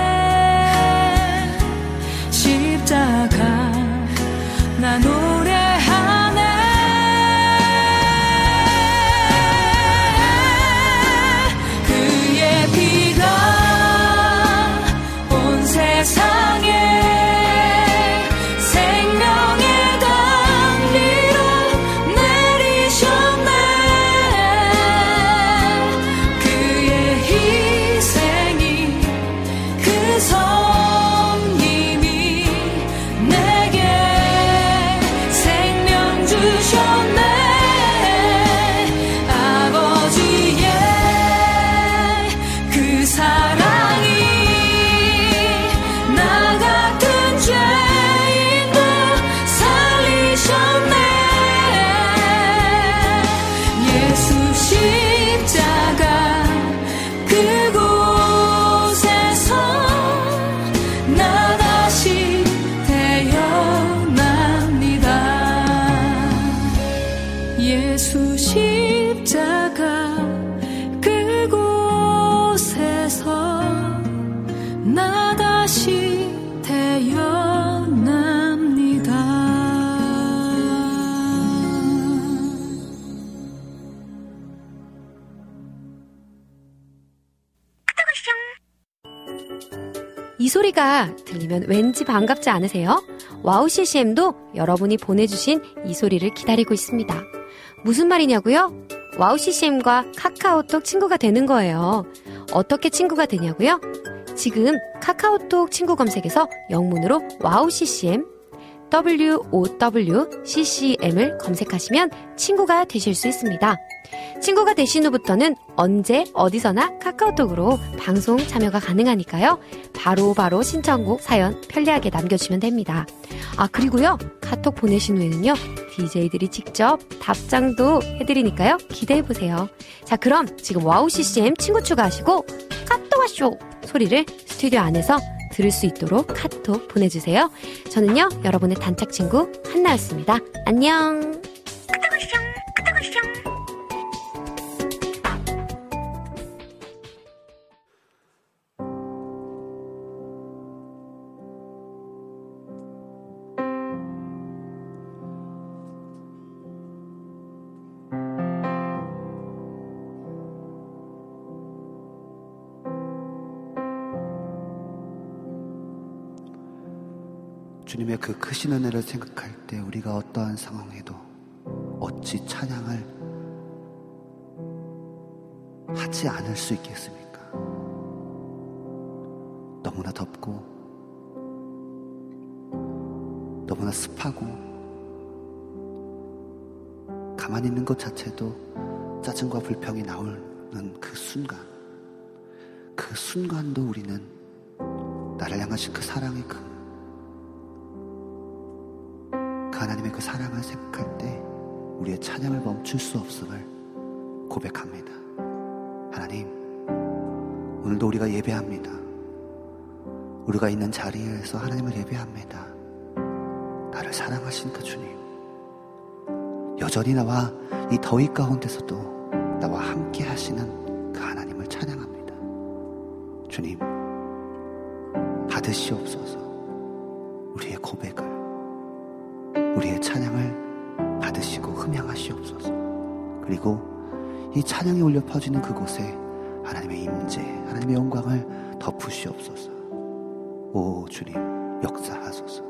십자가 나 노래하네. 그의 피가 온 세상에 예수 십자가 그곳에서 나 다시 태어납니다. 이 소리가 들리면 왠지 반갑지 않으세요? 와우 씨씨엠도 여러분이 보내주신 이 소리를 기다리고 있습니다. 무슨 말이냐고요? 와우 씨씨엠과 카카오톡 친구가 되는 거예요. 어떻게 친구가 되냐고요? 지금 카카오톡 친구 검색에서 영문으로 와우 씨씨엠, 더블유 오 더블유 씨씨엠을 검색하시면 친구가 되실 수 있습니다. 친구가 되신 후부터는 언제 어디서나 카카오톡으로 방송 참여가 가능하니까요. 바로바로 바로 신청곡 사연 편리하게 남겨주시면 됩니다. 아, 그리고요, 카톡 보내신 후에는요, 디제이들이 직접 답장도 해드리니까요, 기대해보세요. 자, 그럼 지금 와우 씨씨엠 친구 추가하시고 카톡 와쇼 소리를 스튜디오 안에서 들을 수 있도록 카톡 보내주세요. 저는요, 여러분의 단짝 친구 한나였습니다. 안녕. 주님의 그 크신 은혜를 생각할 때 우리가 어떠한 상황에도 어찌 찬양을 하지 않을 수 있겠습니까? 너무나 덥고 너무나 습하고 가만히 있는 것 자체도 짜증과 불평이 나오는 그 순간, 그 순간도 우리는 나를 향하신 그 사랑의 그 하나님의 그 사랑을 생각할 때 우리의 찬양을 멈출 수 없음을 고백합니다. 하나님, 오늘도 우리가 예배합니다. 우리가 있는 자리에서 하나님을 예배합니다. 나를 사랑하신 그 주님, 여전히 나와 이 더위 가운데서도 나와 함께 하시는 그 하나님을 찬양합니다. 주님, 받으시옵소서. 우리의 고백을, 우리의 찬양을 받으시고 흠양하시옵소서. 그리고 이 찬양이 울려 퍼지는 그곳에 하나님의 임재, 하나님의 영광을 덮으시옵소서. 오 주님, 역사하소서.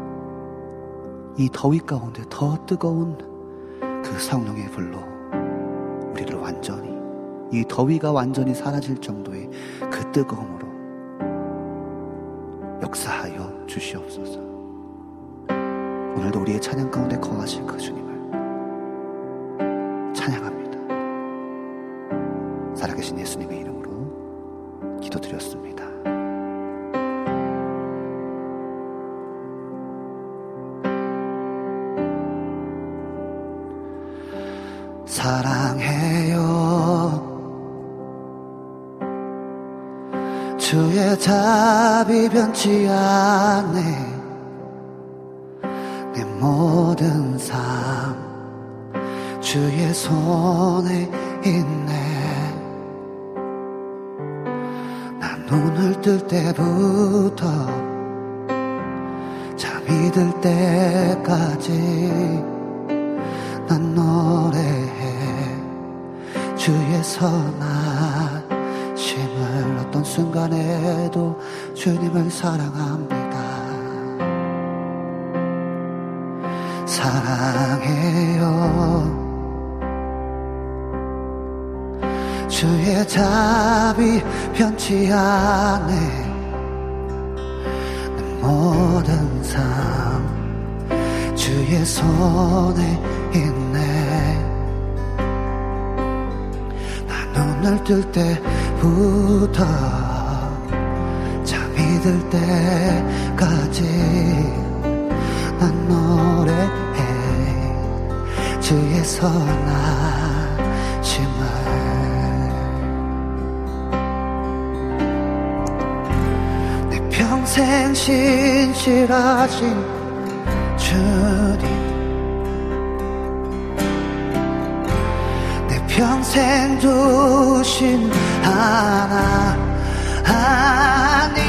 이 더위 가운데 더 뜨거운 그 성령의 불로 우리를 완전히 이 더위가 완전히 사라질 정도의 그 뜨거움으로 역사하여 주시옵소서. 오늘도 우리의 찬양 가운데 거하실 그 주님을 찬양합니다. 살아계신 예수님의 이름으로 기도드렸습니다. 사랑해요 주의 자비 변치 않네 내 모든 삶 주의 손에 있네 난 눈을 뜰 때부터 잠이 들 때까지 난 노래해 주의 선하심을 어떤 순간에도 주님을 사랑합니다. 사랑해요 주의 자비 변치 않네 내 모든 삶 주의 손에 있네 나 눈을 뜰 때부터 잠이 들 때까지 난 노래해 주의 선하심을 내 평생 신실하신 주님 평생 주신 하나님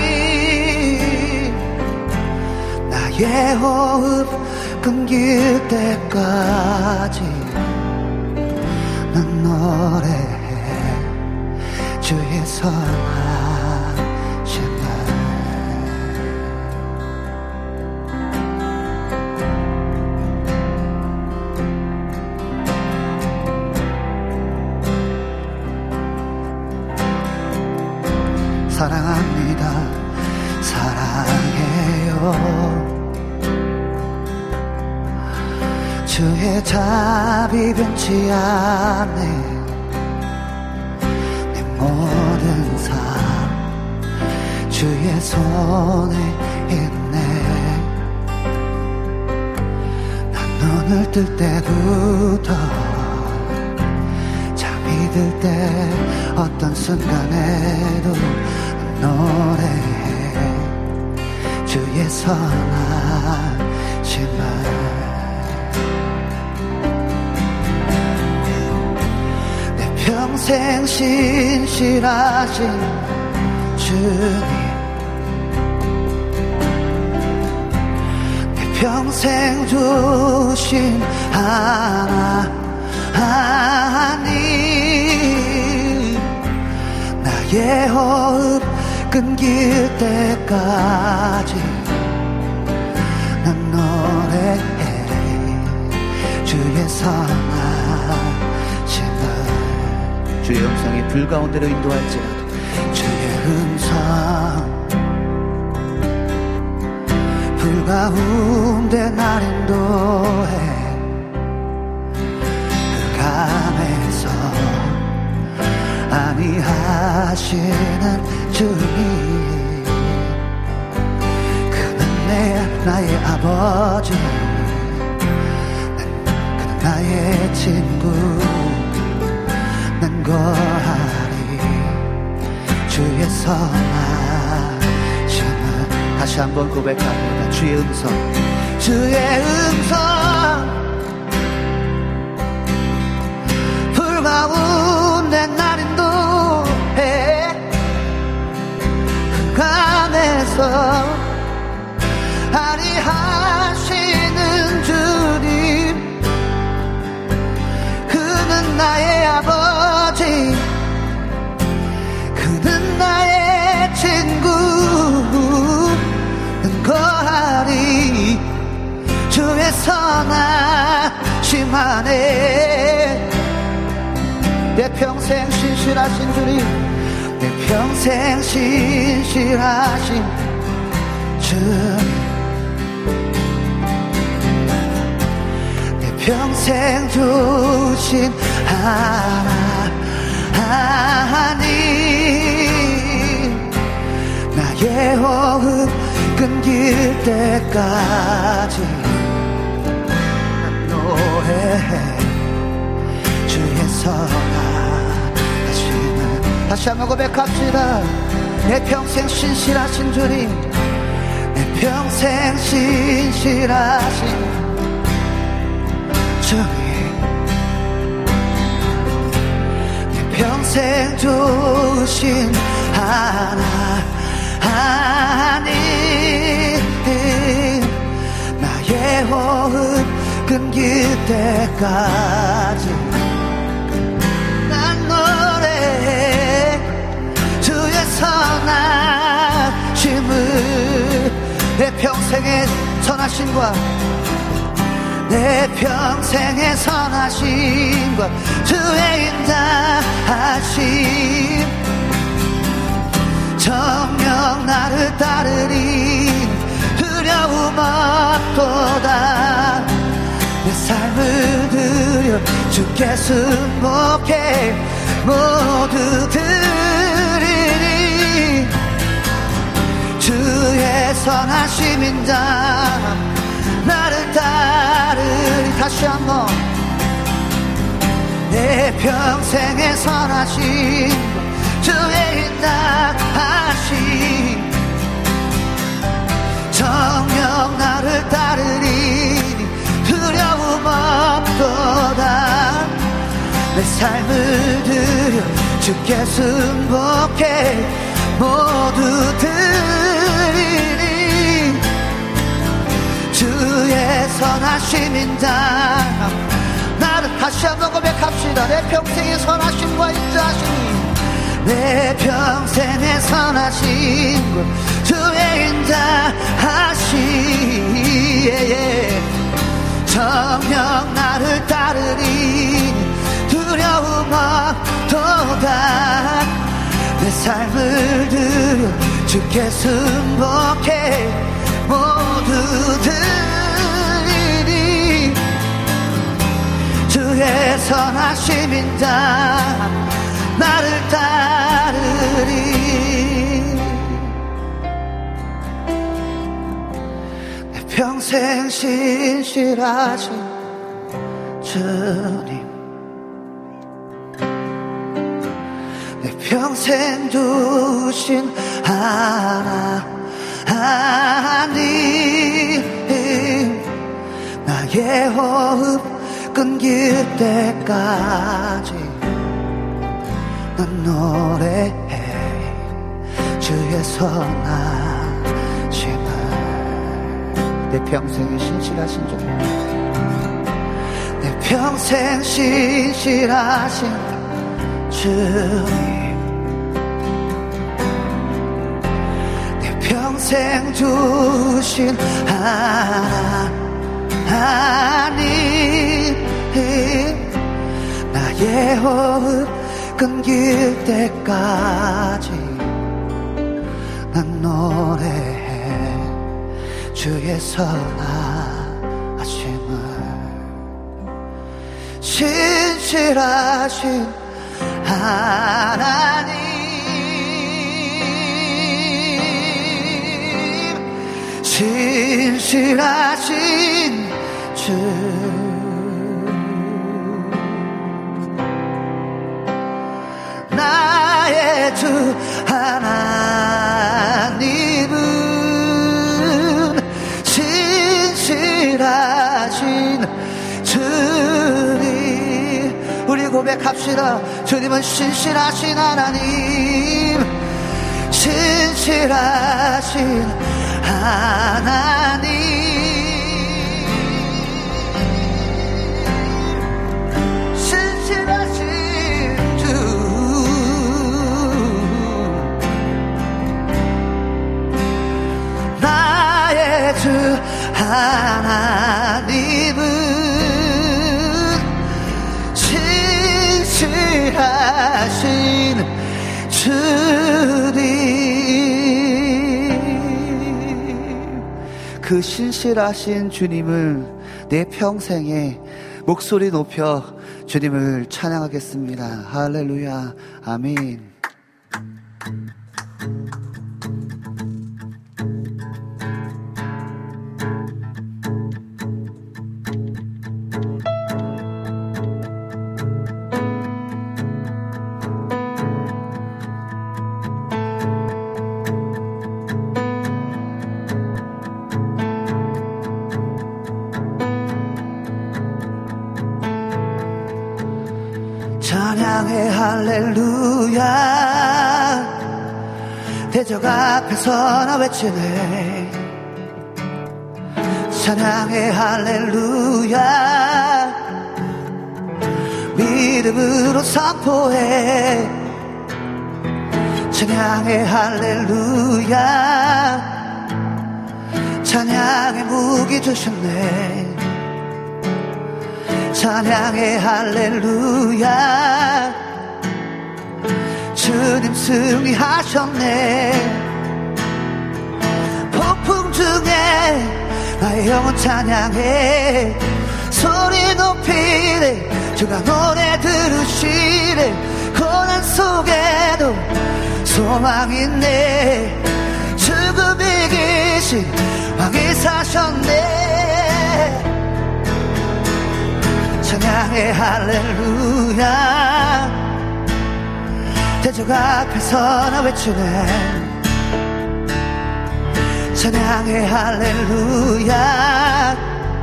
나의 호흡 끊길 때까지 난 노래해 주의 선하심을 사랑합니다. 사랑해요 주의 자비 변치 않네 내 모든 삶 주의 손에 있네 난 눈을 뜰 때부터 잠이 들 때 어떤 순간에도 노래해 주의 선하심을 내 평생 신실하신 주님 내 평생 주신 하나님 나의 호흡 끊길 때까지 난 노래해 주의 선하심을 주의 음성이 불 가운데로 인도할지라도 주의 음성 불 가운데 날 인도해 그 감에서 아니하시는 주님 그는 내 나의 아버지 그는 나의 친구 난 거하리 주의 선하심을 다시 한번 고백합니다. 주의 음성 주의 음성 불 가운데 날 인도해 흑암에서 아리하시는 주님 그는 나의 아버지 그는 나의 친구 는 거하리 주의 선하심 안에 내 내 평생 신실하신 주님, 내 평생 신실하신 주님, 내 평생 주신 하나님, 나의 호흡 끊길 때까지 노래해 주의 선하심을. 다시 한번 고백합시다. 내 평생 신실하신 주님, 내 평생 신실하신 주님, 내 평생 주신 하나님, 나의 호흡 끊길 때까지 난 노래해 주의 선하심을. 내 평생의 선하심과 내 평생의 선하심과 주의 인자하심, 정녕 나를 따르리 두려움 없도다. 내 삶을 드려 주께 승복해 모두 드리리. 주의 선하심 인자 나를 따르리. 다시 한번 내 평생의 선하심 주의 인자하심, 정녕 나를 따르리 두려움 없도다. 내 삶을 드려 주께 승복해 모두 드리리. 주의 선하심 인자 나를. 다시 한번 고백합시다. 내 평생의 선하심과 인자하심이, 내 평생의 선하심과 주의 인자하심, 정녕 나를 따르리 두려움 없도다. 내 삶을 드려 주께 승복해 모두 드리리. 주의 선하심 인자 나를 따르리. 내 평생 신실하신 주님, 내 평생 주신 하나님, 나의 호흡 끊길 때까지 난 노래해 주의 선하심을. 내 평생의 신실하신 주, 내 평생 신실하신 주님, 내 평생 주신 하나님, 나의 호흡 끊길 때까지 난 노래해 주의 선하심을. 신실하신 하나님, 신실하신 주, 나의 주 하나님은 신실하신 주님. 우리 고백합시다. 주님은 신실하신 하나님, 신실하신 하나님, 신실하신 주, 나의 주 하나님은 신실하신 하신 주님, 그 신실하신 주님을 내 평생에 목소리 높여 주님을 찬양하겠습니다. 할렐루야. 아멘. 찬양해 할렐루야. 대적 앞에서 나 외치네. 찬양해 할렐루야. 믿음으로 선포해. 찬양해 할렐루야. 찬양의 무기 주셨네. 찬양해 할렐루야. 주님 승리하셨네. 폭풍 중에 나의 영혼 찬양해. 소리 높이네. 주가 노래 들으시네. 고난 속에도 소망 있네. 죽음 이기신 왕이 사셨네. 찬양해 할렐루야. 대적 앞에서 나 외치네. 찬양해 할렐루야.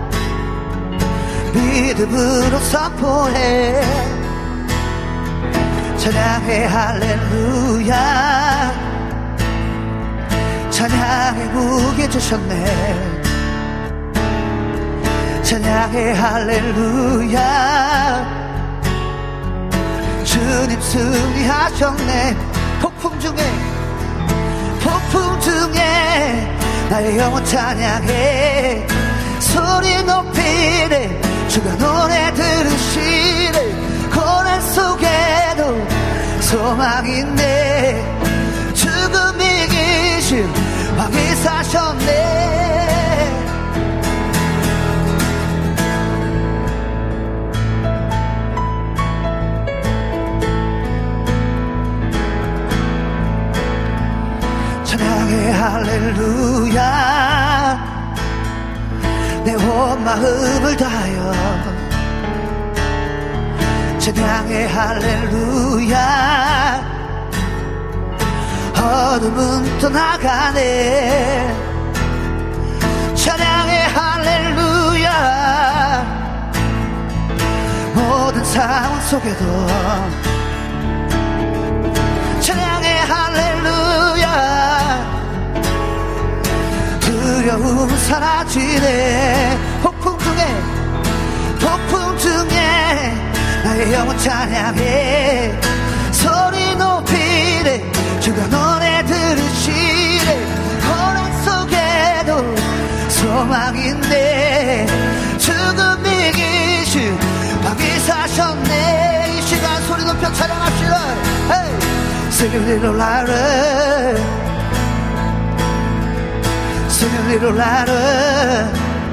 믿음으로 선포해. 찬양해 할렐루야. 찬양의 무게 주셨네. 찬양해 할렐루야. 주님 승리하셨네. 폭풍 중에 폭풍 중에 나의 영혼 찬양해. 소리 높이네. 주가 노래 들으시네. 고난 속에도 소망 있네. 죽음 이기신 왕이 사셨네. 찬양해 할렐루야. 내 온 마음을 다하여 찬양해 할렐루야. 어둠은 떠나가네. 찬양해 할렐루야. 모든 상황 속에도 찬양해 할렐루야. 두려움은 사라지네. 폭풍 중에 폭풍 중에 나의 영혼 찬양해. 소리 높이네. 주가 노래 들으시네. 고난 속에도 소망 있네. 죽음 이기신 왕이 사셨네. 이 시간 소리 높여 찬양합시다. Hey! Sing a little louder. Sing a little louder.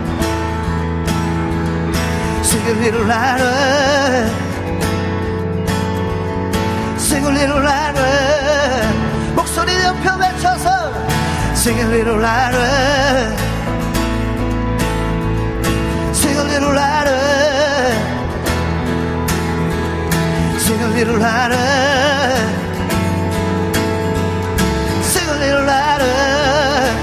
Sing a little louder. Sing a little louder. 목소리 높여 외쳐서 Sing a little louder. Sing a little louder. Sing a little louder. Sing a little louder.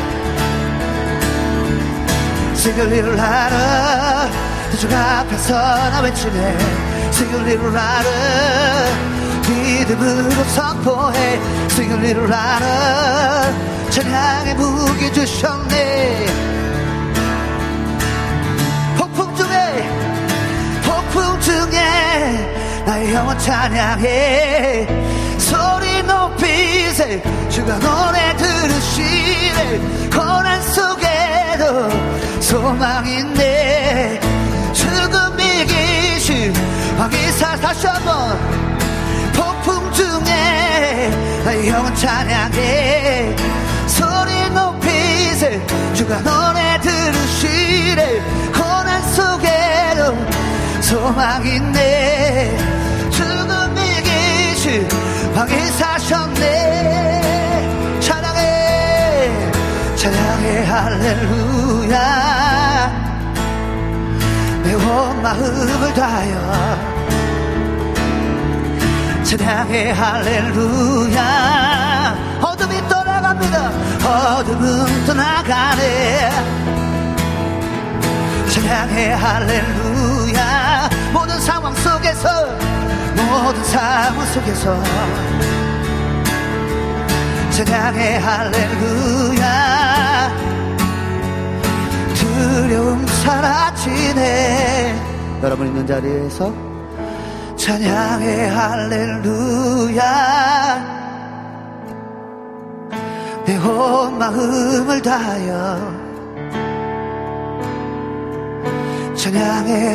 Sing a little louder. 대중 앞에서 나 외치네. Sing a little louder. 믿음으로 선포해. Sing a little louder. 찬양의 무기 주셨네. 폭풍 중에 폭풍 중에 나의 영혼 찬양해. 소리 높이세. 주가 노래 들으시네. 고난 속에도 소망 있네. 죽음 이기신 왕이 사. 다시 한번 나의 영혼 찬양해 소리 높이세 주가 노래 들으시래 고난 속에도 소망 있네 죽음 이기신 왕이 사셨네 찬양해 찬양해 할렐루야 내 온 마음을 다하여 찬양해 할렐루야 어둠이 떠나갑니다 어둠은 떠나가네 찬양해 할렐루야 모든 상황 속에서 모든 상황 속에서 찬양해 할렐루야 두려움 사라지네 여러분 있는 자리에서 찬양해 할렐루야 내 온 마음을 다하여 찬양해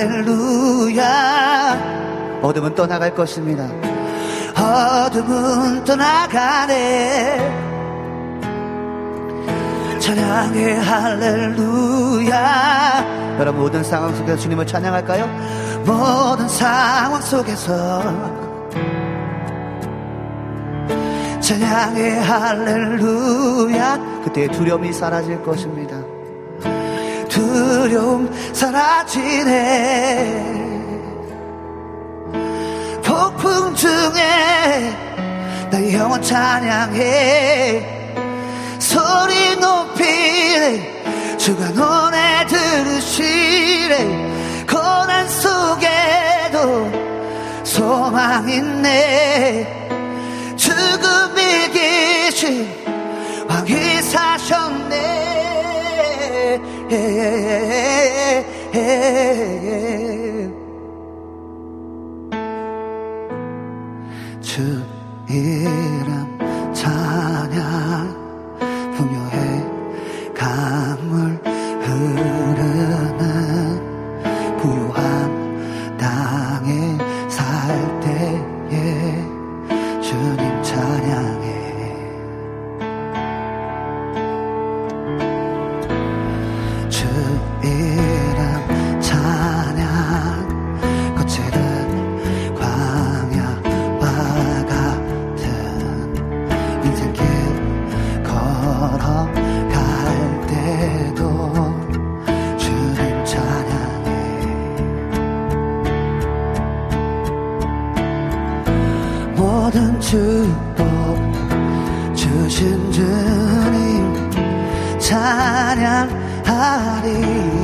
할렐루야 어둠은 떠나갈 것입니다 어둠은 떠나가네 찬양해 할렐루야 여러분 모든 상황 속에서 주님을 찬양할까요? 모든 상황 속에서 찬양해 할렐루야 그때 두려움이 사라질 것입니다 두려움 사라지네 폭풍 중에 나의 영혼 찬양해 소리 높이네 주가 노래 들으시네 고난 속에도 소망 있네 죽음 이기신 왕이 사셨네 주 이름 찬양 풍요의 강물 흐르는 부유한 땅에 살 때에 주님 찬양해 주 이름 찬양 거칠은 광야와 같은 인생길 걸어갈 때도 주님 찬양해 모든 축복 주신 주님 찬양하리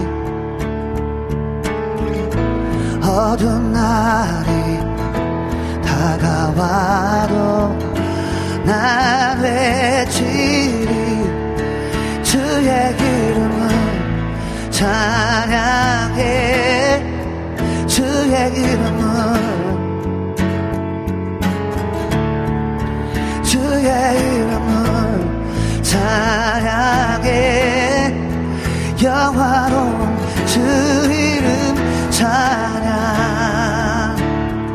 어두운 날이 다가와도 난 외치리 주의 이름을 찬양해 주의 이름을 주의 이름을 찬양해 영화로운 주 이름 찬양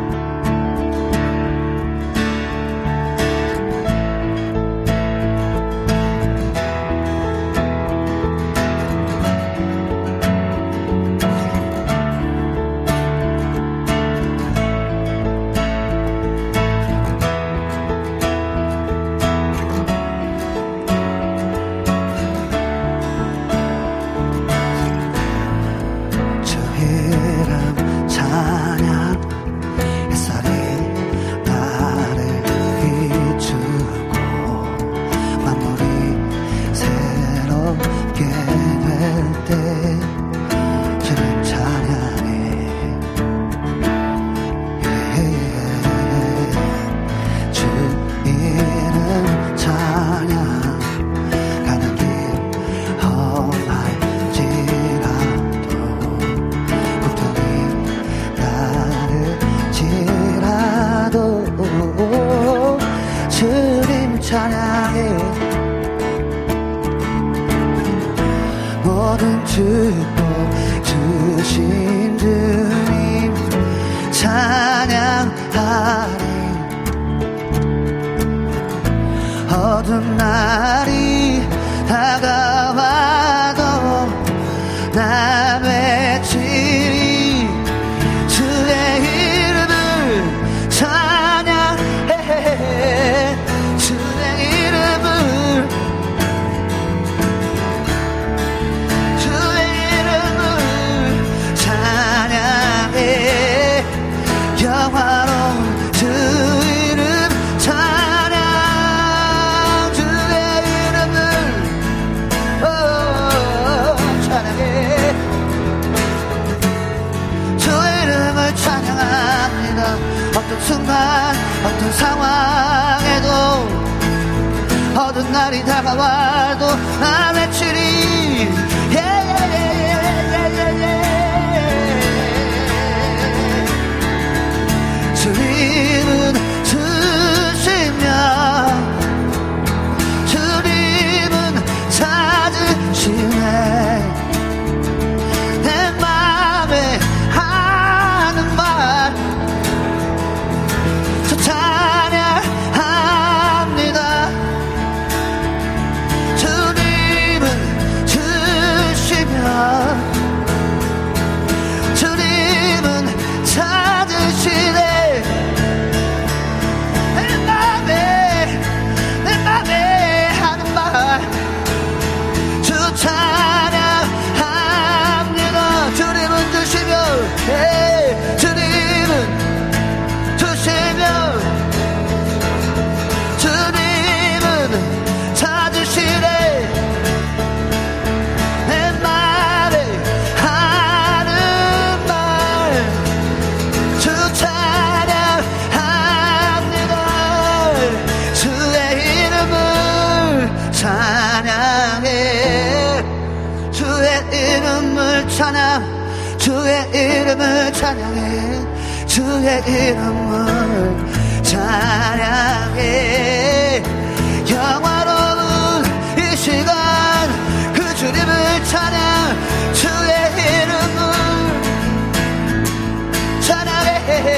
찬양해 모든 축복 주신 주님 찬양하리 어두운 날이 다가와도 나 외치리 주의 이름을 찬양해 주의 이름을 주의 이름을 찬양해 영화로운 주 이름 찬양 주의 이름을 오, 찬양해 주의 이름을 찬양합니다. 어떤 순간 어떤 상황에도 어두운 날이 다가와도 나 외치리 주님은 주시며 주님은 찾으시네 내 맘에 하는 말 저 찬양합니다. 주님은 주시며 주님은 찾으시네 내 맘에 내 맘에 하는 말 주 찬양합니다. 주님은 주시며 예, 주님은 주시며 주님은 찾으시네 내 맘에 하는 말 주 찬양합니다. 주의 이름을 찬양해 주의 이름을 찬양 주의 이름을 찬양해 주의 이름을 찬양해 영화로운 이 시간 그 주님을 찬양 주의 이름을 찬양해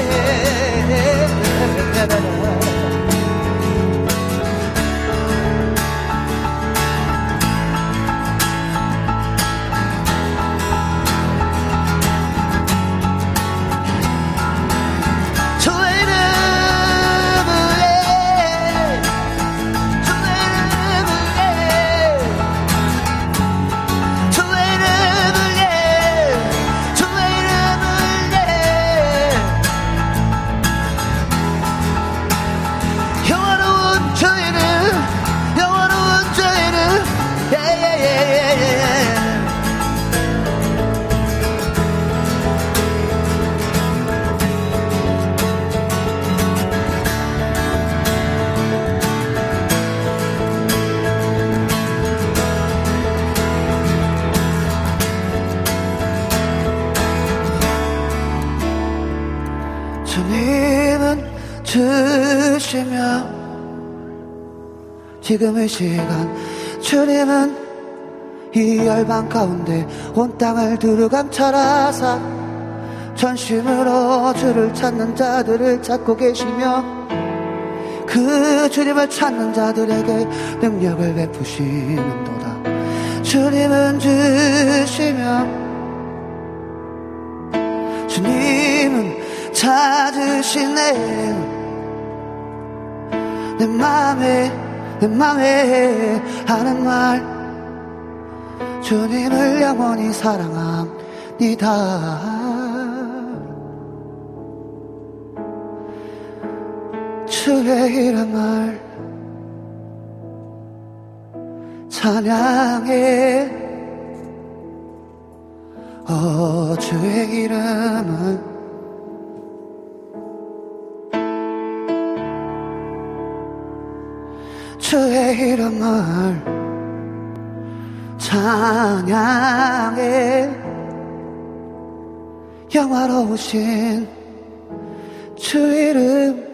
주님은 주시며 지금 이 시간 주님은 이 열방 가운데 온 땅을 두루감찰하사 전심으로 주를 찾는 자들을 찾고 계시며 그 주님을 찾는 자들에게 능력을 베푸시는도다. 주님은 주시며 주님은 찾으시네 내 맘에 내 맘에 하는 말 주님을 영원히 사랑합니다. 주의 이름을 찬양해 어 주의 이름을 주의 이름을 찬양해 영화로우신 주 이름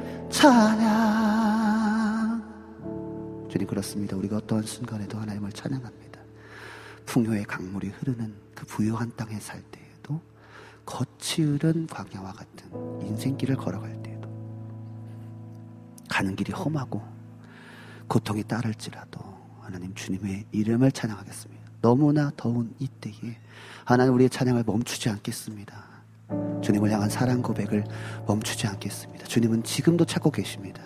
찬양. 주님 그렇습니다. 우리가 어떠한 순간에도 하나님을 찬양합니다. 풍요의 강물이 흐르는 그 부유한 땅에 살 때에도 거치 흐른 광야와 같은 인생길을 걸어갈 때에도 가는 길이 험하고 고통이 따를지라도 하나님 주님의 이름을 찬양하겠습니다. 너무나 더운 이때에 하나님 우리의 찬양을 멈추지 않겠습니다. 주님을 향한 사랑 고백을 멈추지 않겠습니다. 주님은 지금도 찾고 계십니다.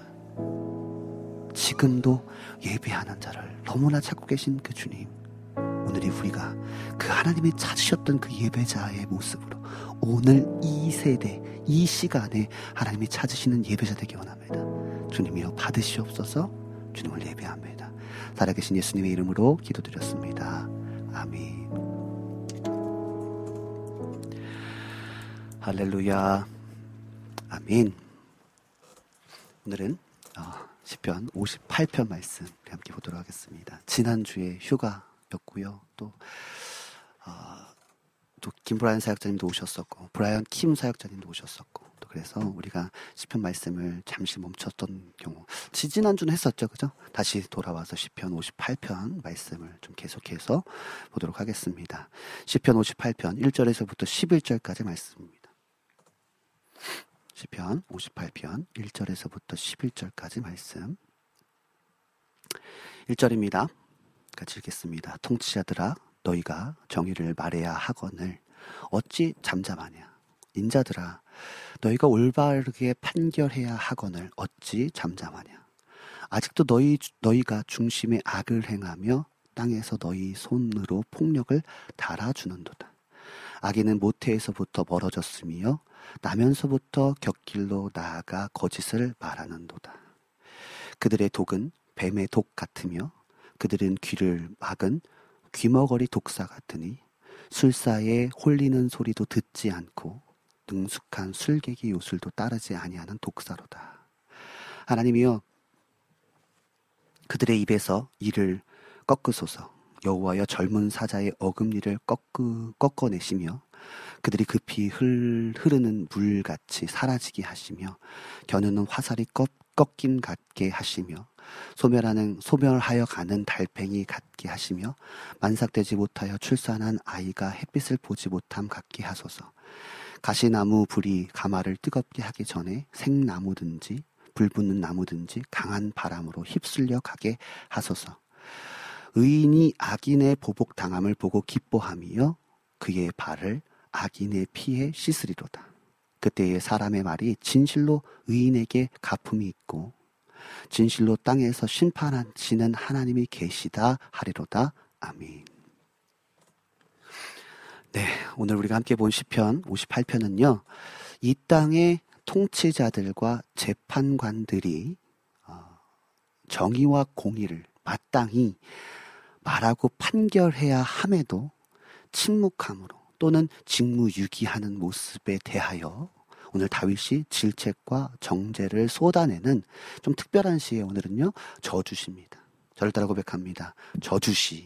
지금도 예배하는 자를 너무나 찾고 계신 그 주님, 오늘이 우리가 그 하나님이 찾으셨던 그 예배자의 모습으로 오늘 이 세대 이 시간에 하나님이 찾으시는 예배자 되기 원합니다. 주님이여 받으시옵소서. 주님을 예배합니다. 살아계신 예수님의 이름으로 기도드렸습니다. 아멘. 할렐루야. 아멘. 오늘은 어, 시편 오십팔 편 말씀 함께 보도록 하겠습니다. 지난주에 휴가였고요. 또 어, 또 김브라이언 사역자님도 오셨었고 브라이언 킴 사역자님도 오셨었고 또 그래서 우리가 시편 말씀을 잠시 멈췄던 경우 지지난주는 했었죠. 그죠? 다시 돌아와서 시편 오십팔 편 말씀을 좀 계속해서 보도록 하겠습니다. 시편 오십팔 편 일 절에서부터 십일 절까지 말씀입니다. 시편 오십팔 편 일 절에서부터 십일 절까지 말씀. 일 절입니다. 같이 읽겠습니다. 통치자들아 너희가 정의를 말해야 하거늘 어찌 잠잠하냐. 인자들아 너희가 올바르게 판결해야 하거늘 어찌 잠잠하냐. 아직도 너희, 너희가 중심에 악을 행하며 땅에서 너희 손으로 폭력을 달아주는도다. 악인은 모태에서부터 멀어졌으며 나면서부터 곁길로 나아가 거짓을 말하는도다. 그들의 독은 뱀의 독 같으며 그들은 귀를 막은 귀머거리 독사 같으니 술사에 홀리는 소리도 듣지 않고 능숙한 술객의 요술도 따르지 아니하는 독사로다. 하나님이여 그들의 입에서 이를 꺾으소서. 여호와여 젊은 사자의 어금니를 꺾으, 꺾어내시며 그들이 급히 흘, 흐르는 물같이 사라지게 하시며 겨누는 화살이 꺾, 꺾임 같게 하시며 소멸하는 소멸하여 가는 달팽이 같게 하시며 만삭되지 못하여 출산한 아이가 햇빛을 보지 못함 같게 하소서. 가시나무 불이 가마를 뜨겁게 하기 전에 생나무든지 불 붙는 나무든지 강한 바람으로 휩쓸려 가게 하소서. 의인이 악인의 보복당함을 보고 기뻐하며 그의 발을 악인의 피에 씻으리로다. 그때의 사람의 말이 진실로 의인에게 갚음이 있고 진실로 땅에서 심판하시는 하나님이 계시다 하리로다. 아멘. 네, 오늘 우리가 함께 본 시편 오십팔 편은요. 이 땅의 통치자들과 재판관들이 정의와 공의를 마땅히 말하고 판결해야 함에도 침묵함으로 또는 직무유기하는 모습에 대하여 오늘 다윗이 질책과 정죄를 쏟아내는 좀 특별한 시에 오늘은요 저주시입니다. 저를 따라 고백합니다. 저주시.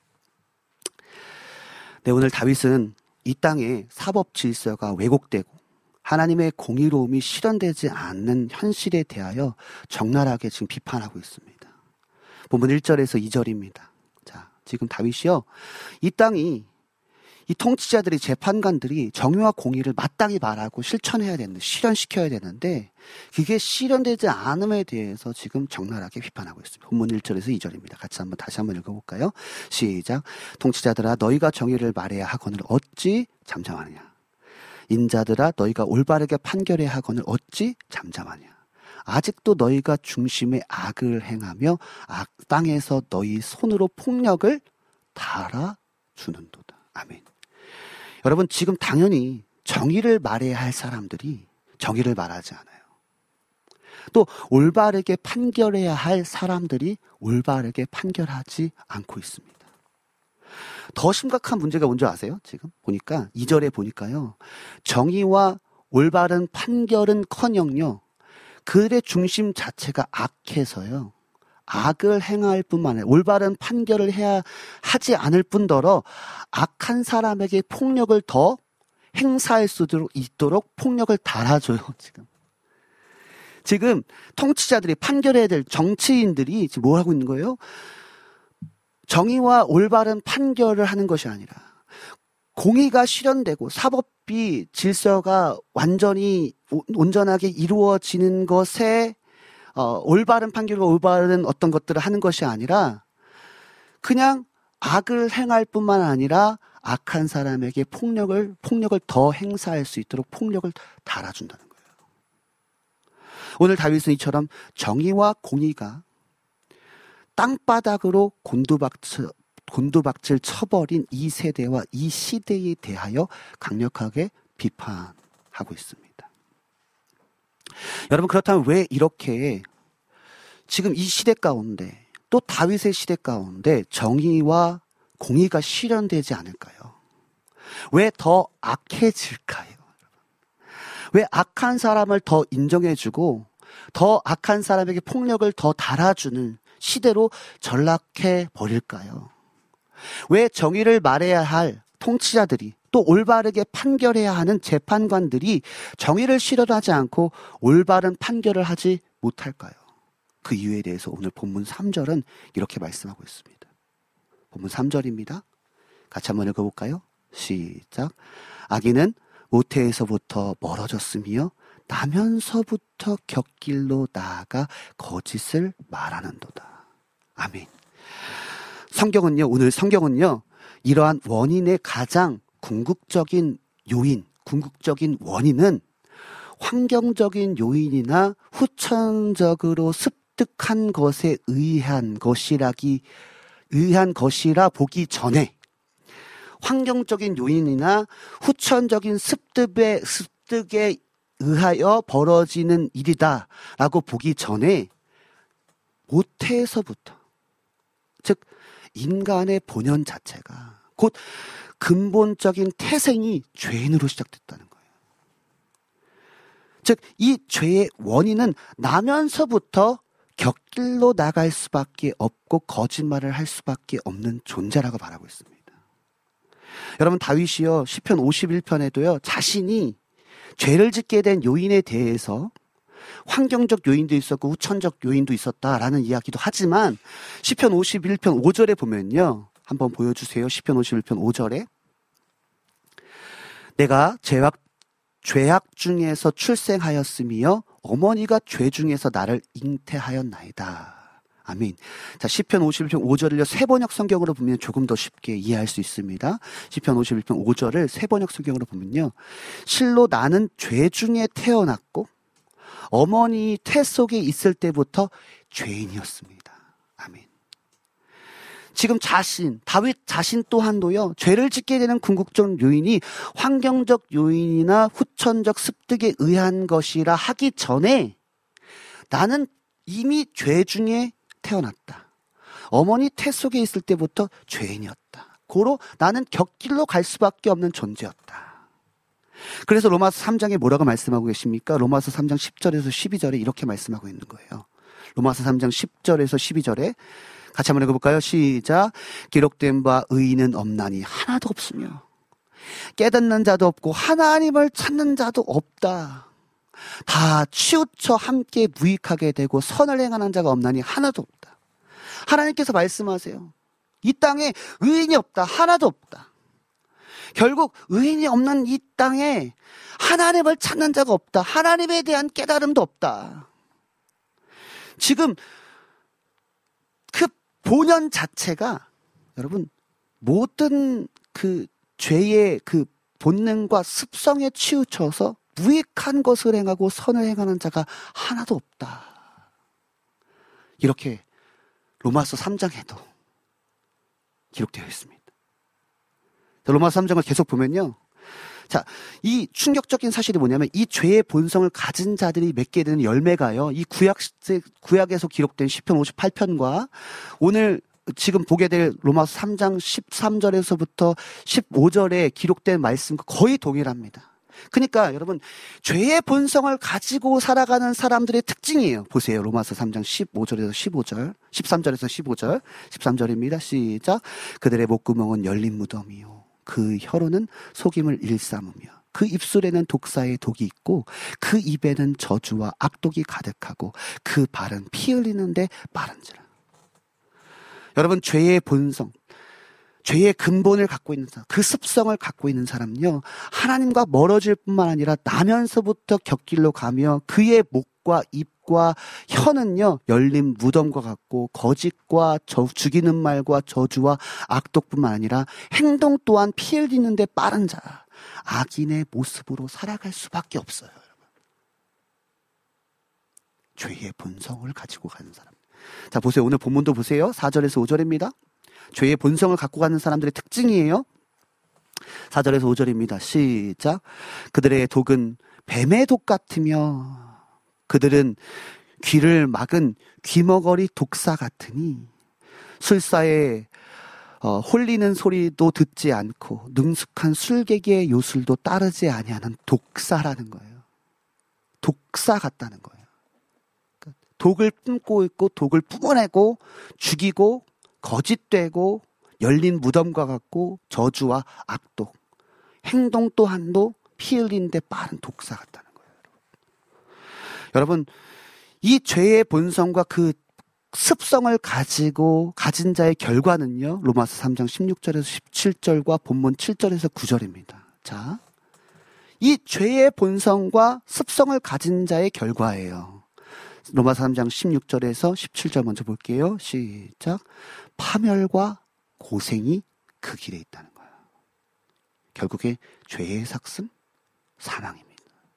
네, 오늘 다윗은 이 땅의 사법 질서가 왜곡되고 하나님의 공의로움이 실현되지 않는 현실에 대하여 적나라하게 지금 비판하고 있습니다. 본문 일 절에서 이 절입니다. 자, 지금 다윗이요, 이 땅이 이 통치자들이 재판관들이 정의와 공의를 마땅히 말하고 실천해야 되는데 실현시켜야 되는데 그게 실현되지 않음에 대해서 지금 적나라하게 비판하고 있습니다. 본문 일 절에서 이 절입니다. 같이 한번 다시 한번 읽어볼까요? 시작. 통치자들아 너희가 정의를 말해야 하거늘 어찌 잠잠하느냐. 인자들아 너희가 올바르게 판결해야 하거늘 어찌 잠잠하냐. 아직도 너희가 중심에 악을 행하며 악 땅에서 너희 손으로 폭력을 달아주는도다. 아멘. 여러분, 지금 당연히 정의를 말해야 할 사람들이 정의를 말하지 않아요. 또 올바르게 판결해야 할 사람들이 올바르게 판결하지 않고 있습니다. 더 심각한 문제가 뭔지 아세요? 지금 보니까 이 절에 보니까요, 정의와 올바른 판결은커녕요 그들의 중심 자체가 악해서요 악을 행할 뿐만 아니라 올바른 판결을 해야 하지 않을 뿐더러 악한 사람에게 폭력을 더 행사할 수 있도록 폭력을 달아줘요. 지금 지금 통치자들이 판결해야 될 정치인들이 지금 뭐 하고 있는 거예요? 정의와 올바른 판결을 하는 것이 아니라 공의가 실현되고 사법비 질서가 완전히 온전하게 이루어지는 것에 어, 올바른 판결과 올바른 어떤 것들을 하는 것이 아니라 그냥 악을 행할 뿐만 아니라 악한 사람에게 폭력을 폭력을 더 행사할 수 있도록 폭력을 달아준다는 거예요. 오늘 다윗은 이처럼 정의와 공의가 땅바닥으로 곤두박질, 곤두박질 쳐버린 이 세대와 이 시대에 대하여 강력하게 비판하고 있습니다. 여러분, 그렇다면 왜 이렇게 지금 이 시대 가운데 또 다윗의 시대 가운데 정의와 공의가 실현되지 않을까요? 왜 더 악해질까요? 왜 악한 사람을 더 인정해주고 더 악한 사람에게 폭력을 더 달아주는 시대로 전락해 버릴까요? 왜 정의를 말해야 할 통치자들이 또 올바르게 판결해야 하는 재판관들이 정의를 실현하지 않고 올바른 판결을 하지 못할까요? 그 이유에 대해서 오늘 본문 삼 절은 이렇게 말씀하고 있습니다. 본문 삼 절입니다. 같이 한번 읽어볼까요? 시작. 악인은 모태에서부터 멀어졌으며 나면서부터 곁길로 나아가 거짓을 말하는도다. 아멘. 성경은요, 오늘 성경은요, 이러한 원인의 가장 궁극적인 요인, 궁극적인 원인은 환경적인 요인이나 후천적으로 습득한 것에 의한 것이라기, 의한 것이라 보기 전에 환경적인 요인이나 후천적인 습득에, 습득에 의하여 벌어지는 일이다라고 보기 전에 모태에서부터, 즉 인간의 본연 자체가 곧 근본적인 태생이 죄인으로 시작됐다는 거예요. 즉 이 죄의 원인은 나면서부터 곁길로 나갈 수밖에 없고 거짓말을 할 수밖에 없는 존재라고 말하고 있습니다. 여러분, 다윗이요 시편 오십일 편에도요 자신이 죄를 짓게 된 요인에 대해서 환경적 요인도 있었고 후천적 요인도 있었다라는 이야기도 하지만 시편 오십일 편 오 절에 보면요, 한번 보여주세요. 시편 오십일 편 오 절에 내가 죄악, 죄악 중에서 출생하였으며 어머니가 죄 중에서 나를 잉태하였나이다. 아멘. 자, 시편 오십일 편 오 절을요 새번역 성경으로 보면 조금 더 쉽게 이해할 수 있습니다. 시편 오십일 편 오 절을 새번역 성경으로 보면요, 실로 나는 죄 중에 태어났고 어머니 태 속에 있을 때부터 죄인이었습니다. 아멘. 지금 자신, 다윗 자신 또한도요, 죄를 짓게 되는 궁극적 요인이 환경적 요인이나 후천적 습득에 의한 것이라 하기 전에 나는 이미 죄 중에 태어났다. 어머니 태 속에 있을 때부터 죄인이었다. 고로 나는 곁길로 갈 수밖에 없는 존재였다. 그래서 로마서 삼 장에 뭐라고 말씀하고 계십니까? 로마서 삼 장 십 절에서 십이 절에 이렇게 말씀하고 있는 거예요. 로마서 삼 장 십 절에서 십이 절에 같이 한번 읽어볼까요? 시작. 기록된 바 의인은 없나니 하나도 없으며 깨닫는 자도 없고 하나님을 찾는 자도 없다. 다 치우쳐 함께 무익하게 되고 선을 행하는 자가 없나니 하나도 없다. 하나님께서 말씀하세요. 이 땅에 의인이 없다. 하나도 없다. 결국 의인이 없는 이 땅에 하나님을 찾는 자가 없다. 하나님에 대한 깨달음도 없다. 지금 그 본연 자체가 여러분 모든 그 죄의 그 본능과 습성에 치우쳐서 무익한 것을 행하고 선을 행하는 자가 하나도 없다. 이렇게 로마서 삼 장에도 기록되어 있습니다. 로마서 삼 장을 계속 보면요, 자, 이 충격적인 사실이 뭐냐면 이 죄의 본성을 가진 자들이 맺게 되는 열매가요, 이 구약, 구약에서 기록된 시편 오십팔 편과 오늘 지금 보게 될 로마서 삼 장 십삼 절에서부터 십오 절에 기록된 말씀과 거의 동일합니다. 그러니까 여러분, 죄의 본성을 가지고 살아가는 사람들의 특징이에요. 보세요. 로마서 삼 장 십오 절에서 십오 절, 십삼 절에서 십오 절, 십삼 절입니다. 시작. 그들의 목구멍은 열린 무덤이요, 그 혀로는 속임을 일삼으며 그 입술에는 독사의 독이 있고 그 입에는 저주와 악독이 가득하고 그 발은 피 흘리는데 마른지라. 여러분, 죄의 본성, 죄의 근본을 갖고 있는 사람, 그 습성을 갖고 있는 사람은요, 하나님과 멀어질 뿐만 아니라 나면서부터 곁길로 가며 그의 목, 목과 입과 혀는요 열린 무덤과 같고 거짓과 저, 죽이는 말과 저주와 악독뿐만 아니라 행동 또한 피 흘리는데 빠른 자, 악인의 모습으로 살아갈 수밖에 없어요. 죄의 본성을 가지고 가는 사람. 자, 보세요. 오늘 본문도 보세요. 사 절에서 오 절입니다. 죄의 본성을 갖고 가는 사람들의 특징이에요. 사 절에서 오 절입니다. 시작. 그들의 독은 뱀의 독 같으며 그들은 귀를 막은 귀머거리 독사 같으니 술사의 어, 홀리는 소리도 듣지 않고 능숙한 술객의 요술도 따르지 아니하는 독사라는 거예요. 독사 같다는 거예요. 독을 뿜고 있고 독을 뿜어내고 죽이고 거짓되고 열린 무덤과 같고 저주와 악독, 행동 또한도 피 흘리는데 빠른 독사 같다는 거예요. 여러분, 이 죄의 본성과 그 습성을 가지고 가진 자의 결과는요, 로마서 삼 장 십육 절에서 십칠 절과 본문 칠 절에서 구 절입니다. 자, 이 죄의 본성과 습성을 가진 자의 결과예요. 로마서 삼 장 십육 절에서 십칠 절 먼저 볼게요. 시작. 파멸과 고생이 그 길에 있다는 거예요. 결국에 죄의 삭슨, 사망입니다.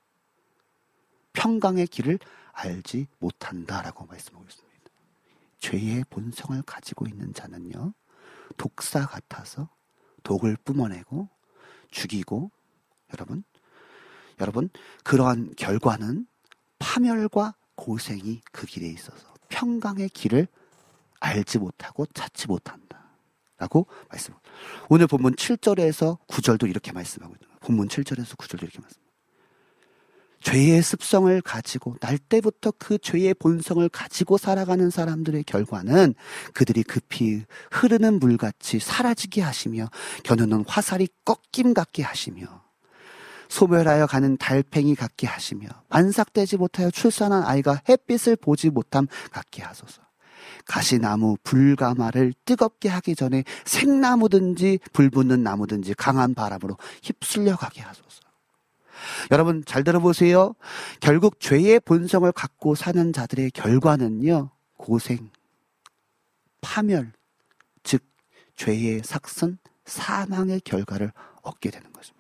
평강의 길을 알지 못한다라고 말씀하고 있습니다. 죄의 본성을 가지고 있는 자는요, 독사 같아서 독을 뿜어내고 죽이고, 여러분, 여러분, 그러한 결과는 파멸과 고생이 그 길에 있어서 평강의 길을 알지 못하고 찾지 못한다 라고 말씀합니다. 오늘 본문 칠 절에서 구 절도 이렇게 말씀하고 있는 거예요. 본문 칠 절에서 구 절도 이렇게 말씀합니다. 죄의 습성을 가지고 날 때부터 그 죄의 본성을 가지고 살아가는 사람들의 결과는 그들이 급히 흐르는 물같이 사라지게 하시며 겨누는 화살이 꺾임 같게 하시며 소멸하여 가는 달팽이 같게 하시며 만삭되지 못하여 출산한 아이가 햇빛을 보지 못함 같게 하소서. 가시나무 불가마를 뜨겁게 하기 전에 생나무든지 불붙는 나무든지 강한 바람으로 휩쓸려 가게 하소서. 여러분 잘 들어보세요. 결국 죄의 본성을 갖고 사는 자들의 결과는요, 고생, 파멸, 즉 죄의 삭선, 사망의 결과를 얻게 되는 것입니다.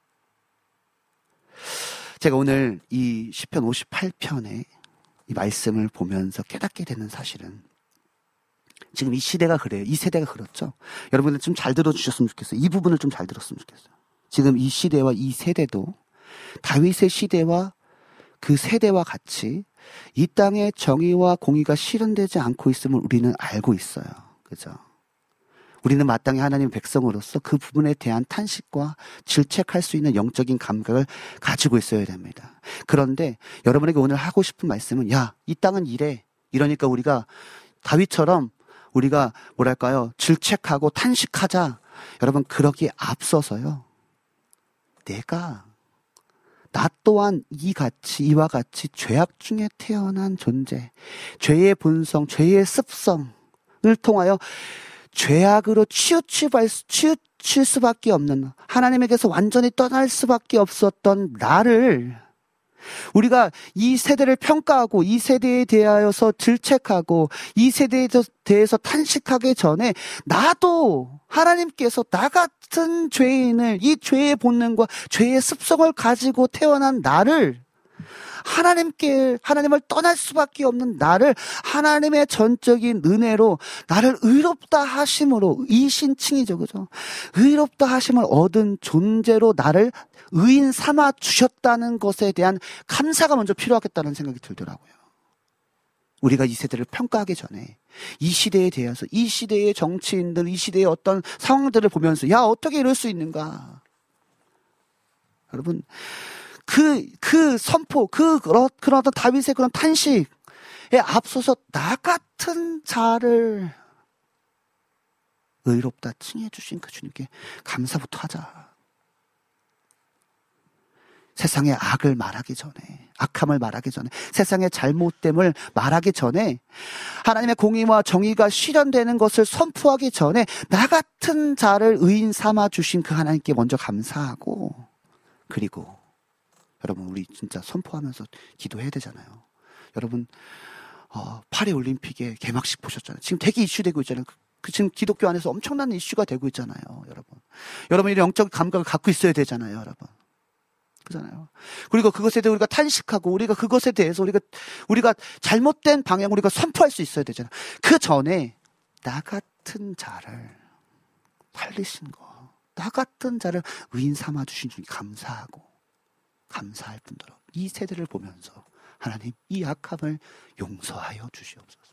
제가 오늘 이 시편 오십팔 편의 이 말씀을 보면서 깨닫게 되는 사실은, 지금 이 시대가 그래요. 이 세대가 그렇죠. 여러분들 좀 잘 들어주셨으면 좋겠어요. 이 부분을 좀 잘 들었으면 좋겠어요. 지금 이 시대와 이 세대도 다윗의 시대와 그 세대와 같이 이 땅에 정의와 공의가 실현되지 않고 있음을 우리는 알고 있어요. 그죠? 우리는 마땅히 하나님의 백성으로서 그 부분에 대한 탄식과 질책할 수 있는 영적인 감각을 가지고 있어야 됩니다. 그런데 여러분에게 오늘 하고 싶은 말씀은, 야, 이 땅은 이래. 이러니까 우리가 다윗처럼 우리가 뭐랄까요, 질책하고 탄식하자. 여러분, 그러기에 앞서서요, 내가 나 또한 이같이 이와 같이 죄악 중에 태어난 존재, 죄의 본성, 죄의 습성을 통하여 죄악으로 치우칠, 치우칠 수밖에 없는, 하나님에게서 완전히 떠날 수밖에 없었던 나를 우리가 이 세대를 평가하고 이 세대에 대하여서 질책하고 이 세대에 대해서 탄식하기 전에 나도 하나님께서 나 같은 죄인을, 이 죄의 본능과 죄의 습성을 가지고 태어난 나를, 하나님께, 하나님을 떠날 수밖에 없는 나를 하나님의 전적인 은혜로 나를 의롭다 하심으로, 이신칭이죠, 그죠? 의롭다 하심을 얻은 존재로 나를 의인 삼아 주셨다는 것에 대한 감사가 먼저 필요하겠다는 생각이 들더라고요. 우리가 이 세대를 평가하기 전에 이 시대에 대해서, 이 시대의 정치인들, 이 시대의 어떤 상황들을 보면서, 야, 어떻게 이럴 수 있는가? 여러분, 그, 그 선포, 그, 그런, 그런 어떤 다윗의 그런 탄식에 앞서서 나 같은 자를 의롭다 칭해주신 그 주님께 감사부터 하자. 세상의 악을 말하기 전에, 악함을 말하기 전에, 세상의 잘못됨을 말하기 전에, 하나님의 공의와 정의가 실현되는 것을 선포하기 전에 나 같은 자를 의인 삼아 주신 그 하나님께 먼저 감사하고, 그리고 여러분, 우리 진짜 선포하면서 기도해야 되잖아요. 여러분 어, 파리 올림픽의 개막식 보셨잖아요. 지금 되게 이슈되고 있잖아요. 그, 그 지금 기독교 안에서 엄청난 이슈가 되고 있잖아요, 여러분. 여러분이 영적 감각을 갖고 있어야 되잖아요, 여러분. 그잖아요. 그리고 그것에 대해 우리가 탄식하고 우리가 그것에 대해서 우리가 우리가 잘못된 방향 우리가 선포할 수 있어야 되잖아요. 그 전에 나 같은 자를 살리신 거, 나 같은 자를 의인 삼아 주신 주님 감사하고 감사할 뿐더러 이 세대를 보면서 하나님 이 악함을 용서하여 주시옵소서.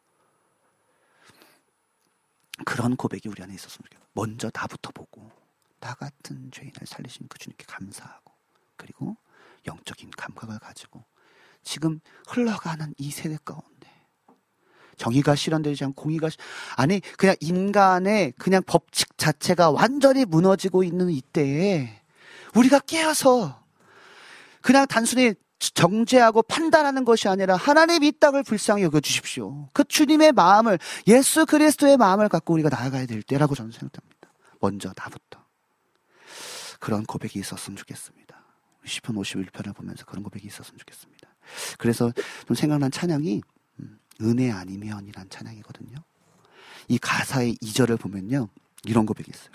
그런 고백이 우리 안에 있었으면 좋겠어요. 먼저 나부터 보고 나 같은 죄인을 살리신 그 주님께 감사하고 그리고 영적인 감각을 가지고 지금 흘러가는 이 세대 가운데 정의가 실현되지 않고 공의가 시... 아니 그냥 인간의 그냥 법칙 자체가 완전히 무너지고 있는 이때에 우리가 깨어서 그냥 단순히 정죄하고 판단하는 것이 아니라 하나님 이 땅을 불쌍히 여겨주십시오. 그 주님의 마음을 예수 그리스도의 마음을 갖고 우리가 나아가야 될 때라고 저는 생각합니다. 먼저 나부터 그런 고백이 있었으면 좋겠습니다. 시편 오십일 편을 보면서 그런 고백이 있었으면 좋겠습니다. 그래서 좀 생각난 찬양이 은혜 아니면이란 찬양이거든요. 이 가사의 이 절을 보면요 이런 고백이 있어요.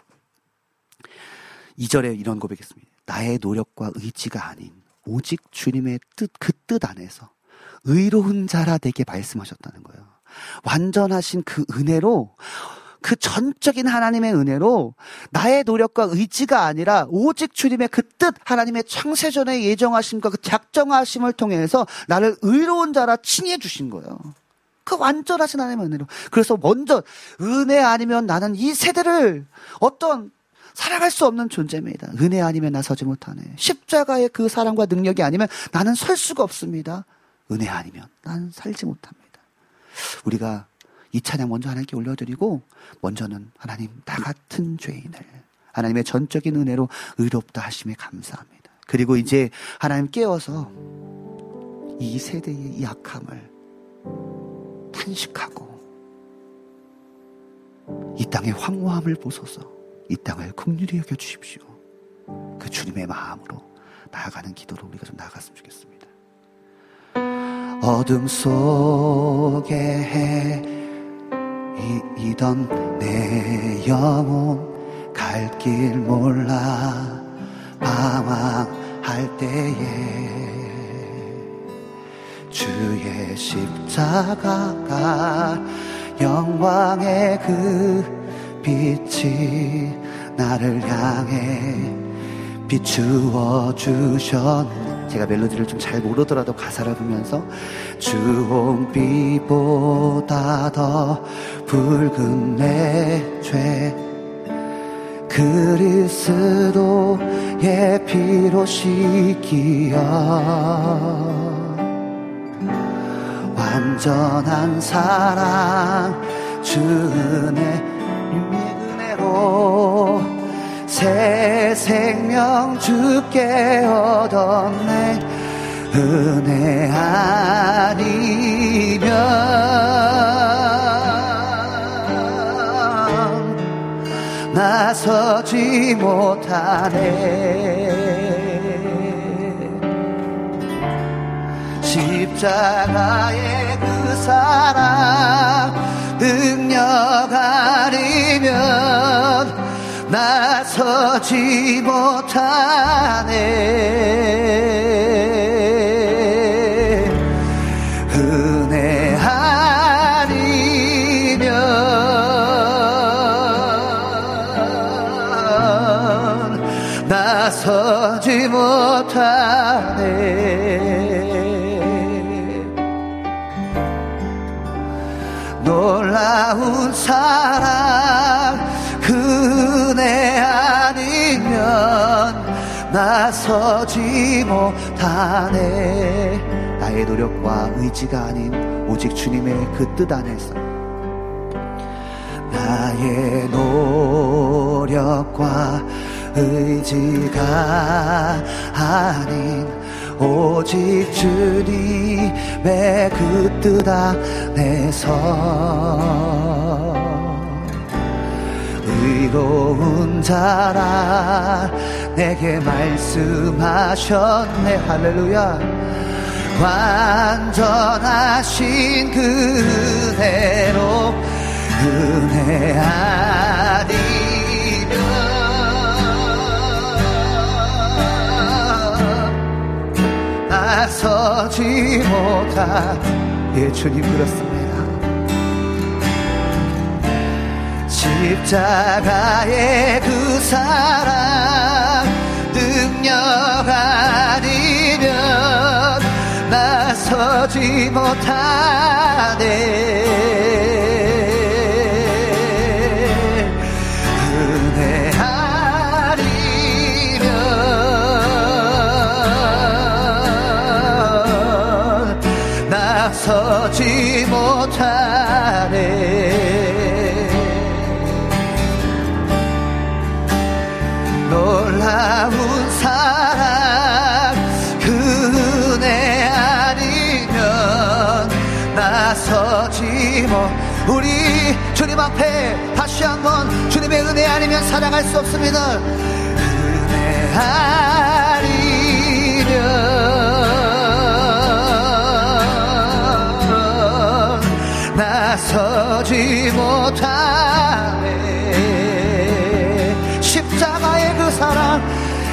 이 절에 이런 고백이 있습니다. 나의 노력과 의지가 아닌 오직 주님의 뜻, 그 뜻 안에서 의로운 자라 내게 말씀하셨다는 거예요. 완전하신 그 은혜로 그 전적인 하나님의 은혜로 나의 노력과 의지가 아니라 오직 주님의 그 뜻, 하나님의 창세전의 예정하심과 그 작정하심을 통해서 나를 의로운 자라 칭해 주신 거예요. 그 완전하신 하나님의 은혜로. 그래서 먼저 은혜 아니면 나는 이 세대를 어떤 살아갈 수 없는 존재입니다. 은혜 아니면 나 서지 못하네. 십자가의 그 사랑과 능력이 아니면 나는 설 수가 없습니다. 은혜 아니면 나는 살지 못합니다. 우리가 이 찬양 먼저 하나님께 올려드리고 먼저는 하나님 나 같은 죄인을 하나님의 전적인 은혜로 의롭다 하심에 감사합니다. 그리고 이제 하나님 깨워서 이 세대의 이 악함을 탄식하고 이 땅의 황홀함을 보소서. 이 땅을 긍휼히 여겨주십시오. 그 주님의 마음으로 나아가는 기도로 우리가 좀 나아갔으면 좋겠습니다. 어둠 속에 헤이던 내 영혼 갈 길 몰라 방황할 때에 주의 십자가가 영광의 그 빛이 나를 향해 비추어 주셨네. 제가 멜로디를 좀 잘 모르더라도 가사를 보면서 주홍빛보다 더 붉은 내 죄 그리스도의 피로 씻기어 완전한 사랑 주 은혜 은혜로 새 생명 주께 얻었네. 은혜 아니면 나서지 못하네. 십자가의 그 사랑 능력 아니면 나서지 못하네. 은혜 아니면 나서지 못하네. 놀라운 사랑 그 은혜 아니면 나서지 못하네. 나의 노력과 의지가 아닌 오직 주님의 그 뜻 안에서 나의 노력과 의지가 아닌 오직 주님의 그 뜻 안에서 의로운 자라 내게 말씀하셨네. 할렐루야. 완전하신 그 은혜로 은혜 아니면 나서지 못하. 예, 주님 그렇습니다. 십자가의 그 사랑 능력 아니면 나서지 못하네. 은혜 아니면 나서지 못하네. 놀라운 사랑 그 은혜 아니면 나서지 못. 우리 주님 앞에 다시 한번 주님의 은혜 아니면 살아갈 수 없습니다. 은혜 아니면 나서지 못하네. 십자가의 그 사랑,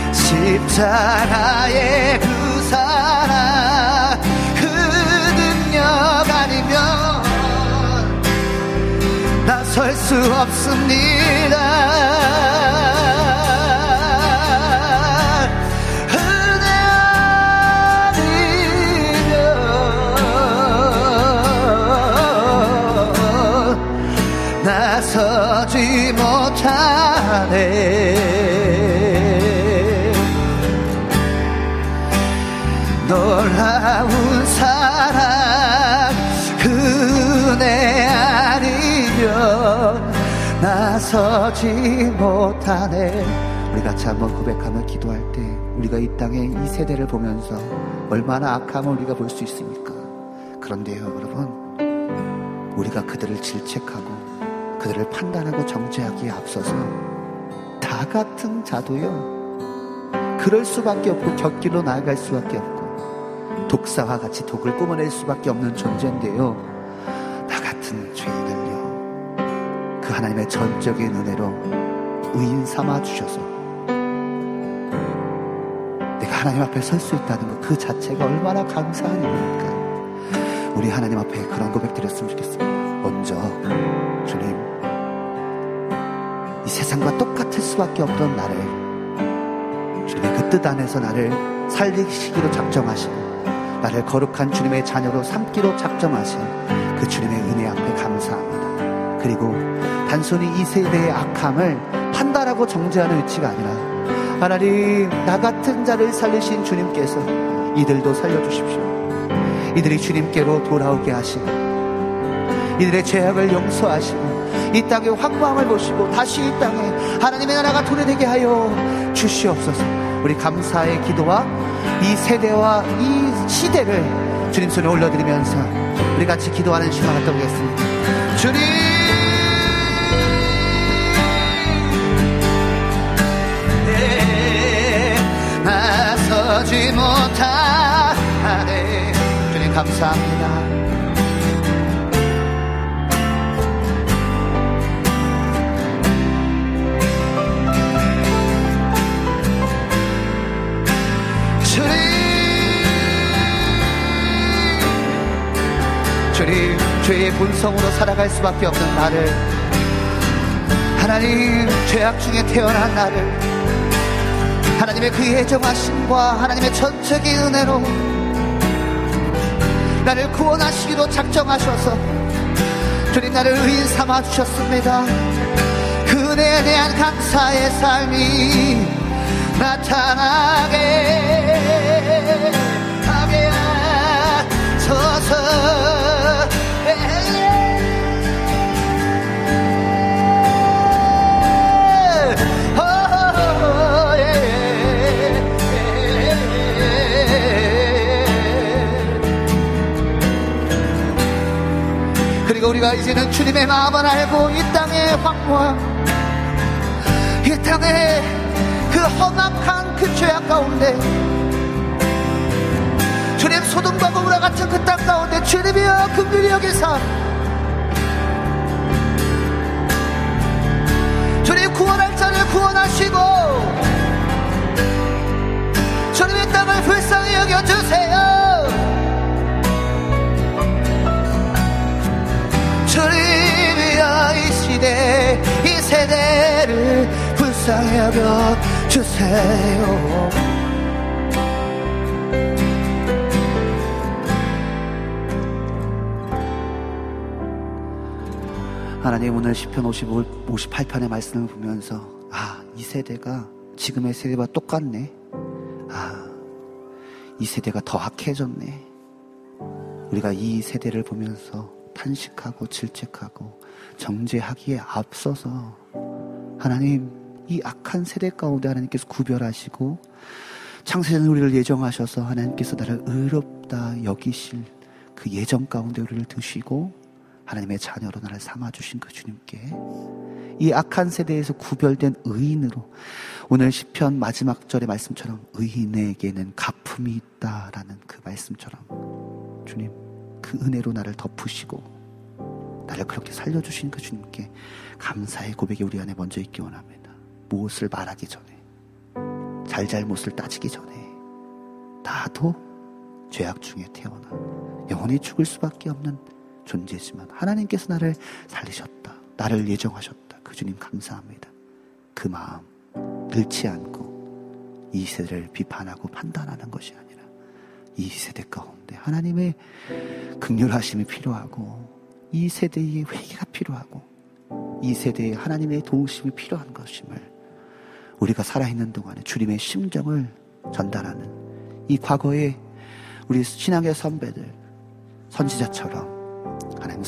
십자가의 그 사랑 그 능력 아니면 나설 수 없습니다. 은혜 아니면 나서지 못하네. 놀라운 사랑 그 은혜 아니면 나서지 못하네. 우리 같이 한번 고백하며 기도할 때 우리가 이 땅에 이 세대를 보면서 얼마나 악함을 우리가 볼 수 있습니까? 그런데요 여러분, 우리가 그들을 질책하고 그들을 판단하고 정죄하기에 앞서서 다 같은 자도요 그럴 수밖에 없고 곁길로 나아갈 수밖에 없고 독사와 같이 독을 뿜어낼 수밖에 없는 존재인데요, 나 같은 죄인을요 그 하나님의 전적인 은혜로 의인 삼아 주셔서 내가 하나님 앞에 설 수 있다는 것 그 자체가 얼마나 감사한 일입니까? 우리 하나님 앞에 그런 고백 드렸으면 좋겠습니다. 먼저 주님, 이 세상과 똑같을 수밖에 없던 나를 주님의 그 뜻 안에서 나를 살리시기로 작정하시고 나를 거룩한 주님의 자녀로 삼기로 작정하신 그 주님의 은혜 앞에 감사합니다. 그리고 단순히 이 세대의 악함을 판단하고 정죄하는 위치가 아니라 하나님, 나 같은 자를 살리신 주님께서 이들도 살려주십시오. 이들이 주님께로 돌아오게 하시고 이들의 죄악을 용서하시고 이 땅의 황망함을 보시고 다시 이 땅에 하나님의 나라가 도래되게 하여 주시옵소서. 우리 감사의 기도와 이 세대와 이 시대를 주님 손에 올려드리면서 우리 같이 기도하는 시간 갖다 보겠습니다. 주님, 네, 나서지 못하네. 주님 감사합니다. 주님, 죄의 본성으로 살아갈 수밖에 없는 나를, 하나님 죄악 중에 태어난 나를 하나님의 그 예정하심과 하나님의 전적인 은혜로 나를 구원하시기로 작정하셔서 주님 나를 의인 삼아 주셨습니다. 그 은혜에 대한 감사의 삶이 나타나게 하게 하소서. 그리고 우리가 이제는 주님의 마음을 알고 이 땅의 황무함, 이 땅의 그 험악한 그 죄악 가운데 주님, 소돔과 고모라 같은 그 땅 가운데 주님이여 긍휼히 여기사 주님, 구원할 자를 구원하시고 주님의 땅을 불쌍히 여겨주세요. 주님이여 이 시대 이 세대를 불쌍히 여겨주세요. 하나님, 오늘 시편 오십팔 편의 말씀을 보면서 아, 이 세대가 지금의 세대와 똑같네. 아, 이 세대가 더 악해졌네. 우리가 이 세대를 보면서 탄식하고 질책하고 정죄하기에 앞서서 하나님, 이 악한 세대 가운데 하나님께서 구별하시고 창세전 우리를 예정하셔서 하나님께서 나를 의롭다 여기실 그 예정 가운데 우리를 두시고 하나님의 자녀로 나를 삼아주신 그 주님께 이 악한 세대에서 구별된 의인으로 오늘 시편 마지막 절의 말씀처럼 의인에게는 갚음이 있다라는 그 말씀처럼 주님, 그 은혜로 나를 덮으시고 나를 그렇게 살려주신 그 주님께 감사의 고백이 우리 안에 먼저 있기 원합니다. 무엇을 말하기 전에, 잘잘못을 따지기 전에 나도 죄악 중에 태어나 영원히 죽을 수밖에 없는 존재지만 하나님께서 나를 살리셨다, 나를 예정하셨다. 그 주님 감사합니다. 그 마음 잃지 않고 이 세대를 비판하고 판단하는 것이 아니라 이 세대 가운데 하나님의 긍휼하심이 필요하고 이 세대의 회개가 필요하고 이 세대에 하나님의 도우심이 필요한 것임을 우리가 살아있는 동안에 주님의 심정을 전달하는 이 과거에 우리 신앙의 선배들 선지자처럼 하나님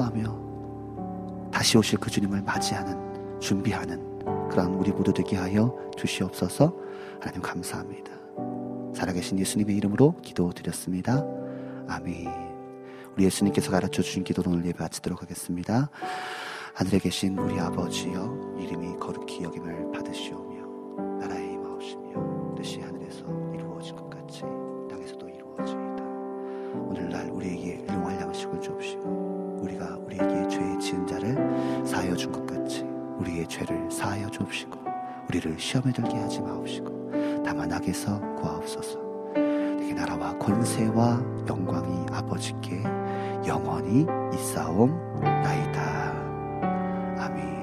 선포하며 다시 오실 그 주님을 맞이하는 준비하는 그런 우리 모두 되게 하여 주시옵소서. 하나님 감사합니다. 살아계신 예수님의 이름으로 기도드렸습니다. 아멘. 우리 예수님께서 가르쳐 주신 기도로 오늘 예배 마치도록 하겠습니다. 하늘에 계신 우리 아버지여, 이름이 거룩히 여김을 받으시오며 나라의 임하옵시며 뜻이 하늘에서 이루어진 것 같이 땅에서도 이루어지이다. 오늘날 우리에게 일용할 양식을 주옵시고 우리가 우리에게 죄 지은 자를 사하여 준 것 같이 우리의 죄를 사하여 주옵시고 우리를 시험에 들게 하지 마옵시고 다만 악에서 구하옵소서. 내게 나라와 권세와 영광이 아버지께 영원히 있사옵나이다. 아멘.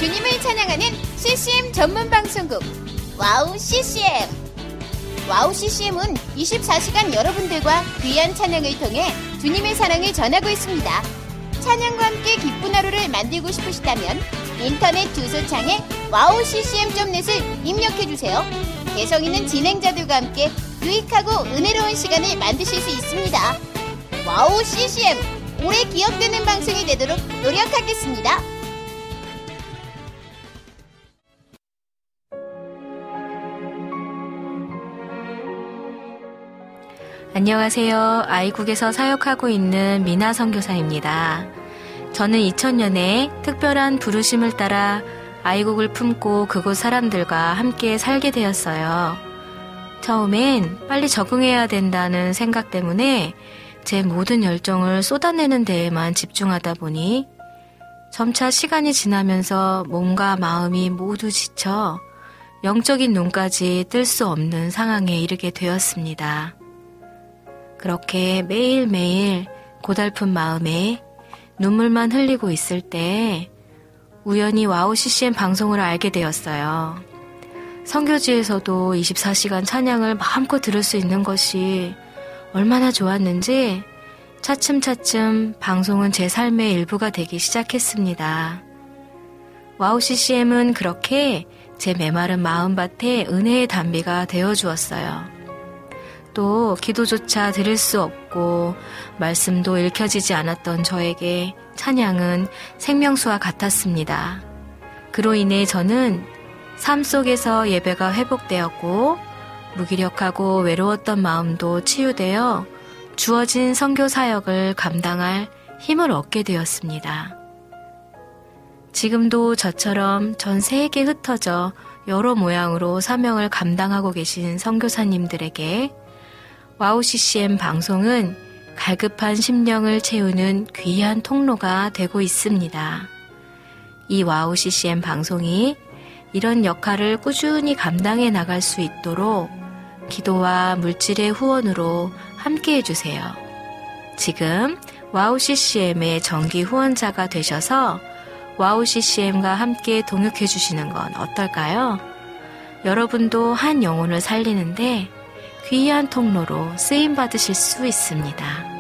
주님을 찬양하는 씨씨엠 전문 방송국 와우 씨씨엠. 와우 씨씨엠은 이십사 시간 여러분들과 귀한 찬양을 통해 주님의 사랑을 전하고 있습니다. 찬양과 함께 기쁜 하루를 만들고 싶으시다면 인터넷 주소창에 와우 씨씨엠 닷 넷을 입력해주세요. 개성 있는 진행자들과 함께 유익하고 은혜로운 시간을 만드실 수 있습니다. 와우 씨씨엠, 오래 기억되는 방송이 되도록 노력하겠습니다. 안녕하세요. 아이국에서 사역하고 있는 미나 선교사입니다. 저는 이천 년에 특별한 부르심을 따라 아이국을 품고 그곳 사람들과 함께 살게 되었어요. 처음엔 빨리 적응해야 된다는 생각 때문에 제 모든 열정을 쏟아내는 데에만 집중하다 보니 점차 시간이 지나면서 몸과 마음이 모두 지쳐 영적인 눈까지 뜰 수 없는 상황에 이르게 되었습니다. 그렇게 매일매일 고달픈 마음에 눈물만 흘리고 있을 때 우연히 와우 씨씨엠 방송을 알게 되었어요. 선교지에서도 이십사 시간 찬양을 마음껏 들을 수 있는 것이 얼마나 좋았는지 차츰차츰 방송은 제 삶의 일부가 되기 시작했습니다. 와우 씨씨엠은 그렇게 제 메마른 마음밭에 은혜의 담비가 되어주었어요. 또 기도조차 드릴 수 없고 말씀도 읽혀지지 않았던 저에게 찬양은 생명수와 같았습니다. 그로 인해 저는 삶 속에서 예배가 회복되었고 무기력하고 외로웠던 마음도 치유되어 주어진 선교 사역을 감당할 힘을 얻게 되었습니다. 지금도 저처럼 전 세계에 흩어져 여러 모양으로 사명을 감당하고 계신 선교사님들에게 와우 씨씨엠 방송은 갈급한 심령을 채우는 귀한 통로가 되고 있습니다. 이 와우 씨씨엠 방송이 이런 역할을 꾸준히 감당해 나갈 수 있도록 기도와 물질의 후원으로 함께 해주세요. 지금 와우 씨씨엠의 정기 후원자가 되셔서 와우 씨씨엠과 함께 동역해 주시는 건 어떨까요? 여러분도 한 영혼을 살리는데 귀한 통로로 쓰임받으실 수 있습니다.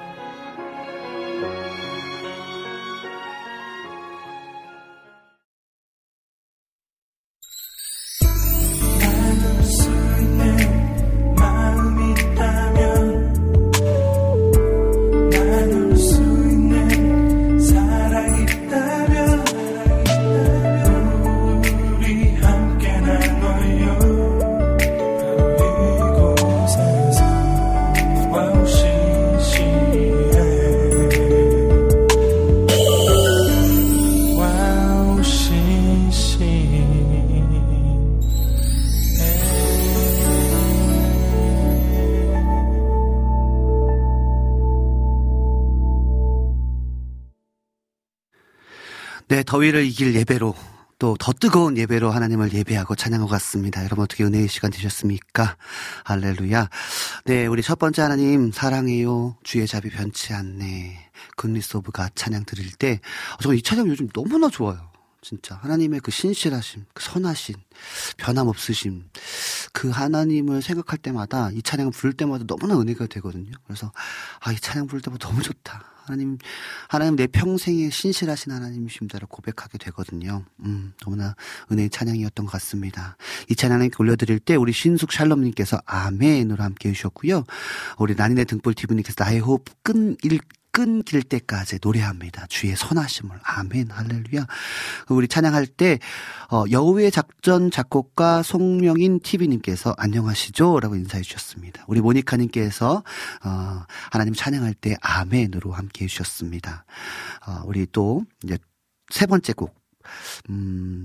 네, 더위를 이길 예배로 또 더 뜨거운 예배로 하나님을 예배하고 찬양하고 갔습니다. 여러분 어떻게 은혜의 시간 되셨습니까? 할렐루야. 네, 우리 첫 번째 하나님 사랑해요. 주의 자비 변치 않네. 굿니스 오브 갓 찬양 드릴 때 저는 이 찬양 요즘 너무나 좋아요. 진짜 하나님의 그 신실하심, 그 선하심, 변함없으심, 그 하나님을 생각할 때마다 이 찬양을 부를 때마다 너무나 은혜가 되거든요. 그래서 아, 이 찬양 부를 때마다 너무 좋다. 하나님, 하나님 내 평생에 신실하신 하나님이십니다라고 고백하게 되거든요. 음, 너무나 은혜의 찬양이었던 것 같습니다. 이 찬양을 올려드릴 때 우리 신숙 샬롬님께서 아멘으로 함께 해주셨고요. 우리 난인의 등불티브님께서 나의 호흡 끈일 끊길 때까지 노래합니다. 주의 선하심을. 아멘. 할렐루야. 우리 찬양할 때 어, 여우의 작전 작곡가 송명인 티비님께서 안녕하시죠? 라고 인사해 주셨습니다. 우리 모니카님께서 어, 하나님 찬양할 때 아멘으로 함께 해 주셨습니다. 어, 우리 또 이제 세 번째 곡 음,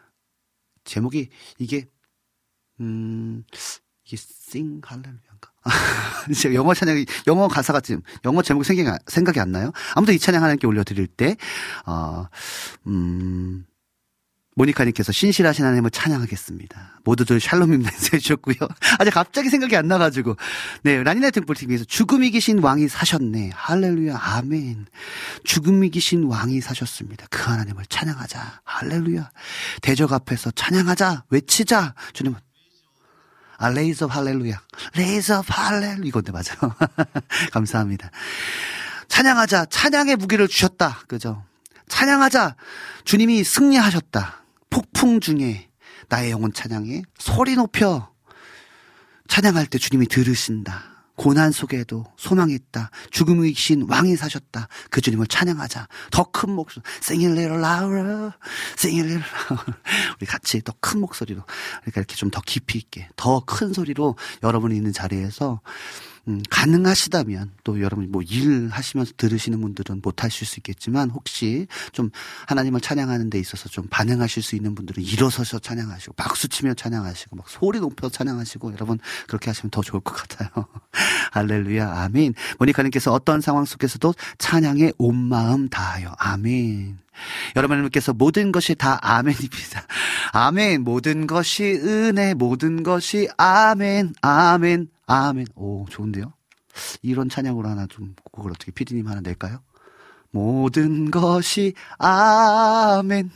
제목이 이게 음, 이게 sing 할렐루야인가? 제가 영어 찬양이, 영어 가사가 지금, 영어 제목이 생각이, 생각이 안 나요? 아무튼 이 찬양 하나님께 올려드릴 때, 어, 음, 모니카님께서 신실하신 하나님을 찬양하겠습니다. 모두들 샬롬임 멘트 해주셨고요. 아직 갑자기 생각이 안 나가지고. 네, 라니네 등불티비에서 죽음 이기신 왕이 사셨네. 할렐루야, 아멘. 죽음 이기신 왕이 사셨습니다. 그 하나님을 찬양하자. 할렐루야. 대적 앞에서 찬양하자. 외치자. 주님은. 아, 레이즈 업 할렐루야. 레이즈 업 할렐루야. 이건데, 맞아요. 감사합니다. 찬양하자. 찬양의 무기를 주셨다. 그죠? 찬양하자. 주님이 승리하셨다. 폭풍 중에 나의 영혼 찬양해. 소리 높여. 찬양할 때 주님이 들으신다. 고난 속에도 소망이 있다. 죽음의 이기신 왕이 사셨다. 그 주님을 찬양하자. 더 큰 목소리. Sing a little louder. Sing a little louder. 우리 같이 더 큰 목소리로. 그러니까 이렇게 좀 더 깊이 있게. 더 큰 소리로 여러분이 있는 자리에서 음, 가능하시다면 또 여러분 뭐 일 하시면서 들으시는 분들은 못 하실 수 있겠지만 혹시 좀 하나님을 찬양하는 데 있어서 좀 반응하실 수 있는 분들은 일어서서 찬양하시고 박수 치며 찬양하시고 막 소리 높여 찬양하시고 여러분 그렇게 하시면 더 좋을 것 같아요. 할렐루야, 아멘. 모니카님께서 어떤 상황 속에서도 찬양에 온 마음 다하여. 아멘. 여러분께서 모든 것이 다 아멘입니다. 아멘. 모든 것이 은혜, 모든 것이 아멘, 아멘, 아멘. 오, 좋은데요? 이런 찬양으로 하나 좀, 그걸 어떻게 피디님 하나 낼까요? 모든 것이 아멘,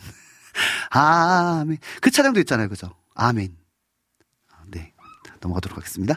아멘. 그 찬양도 있잖아요, 그죠? 아멘. 네. 넘어가도록 하겠습니다.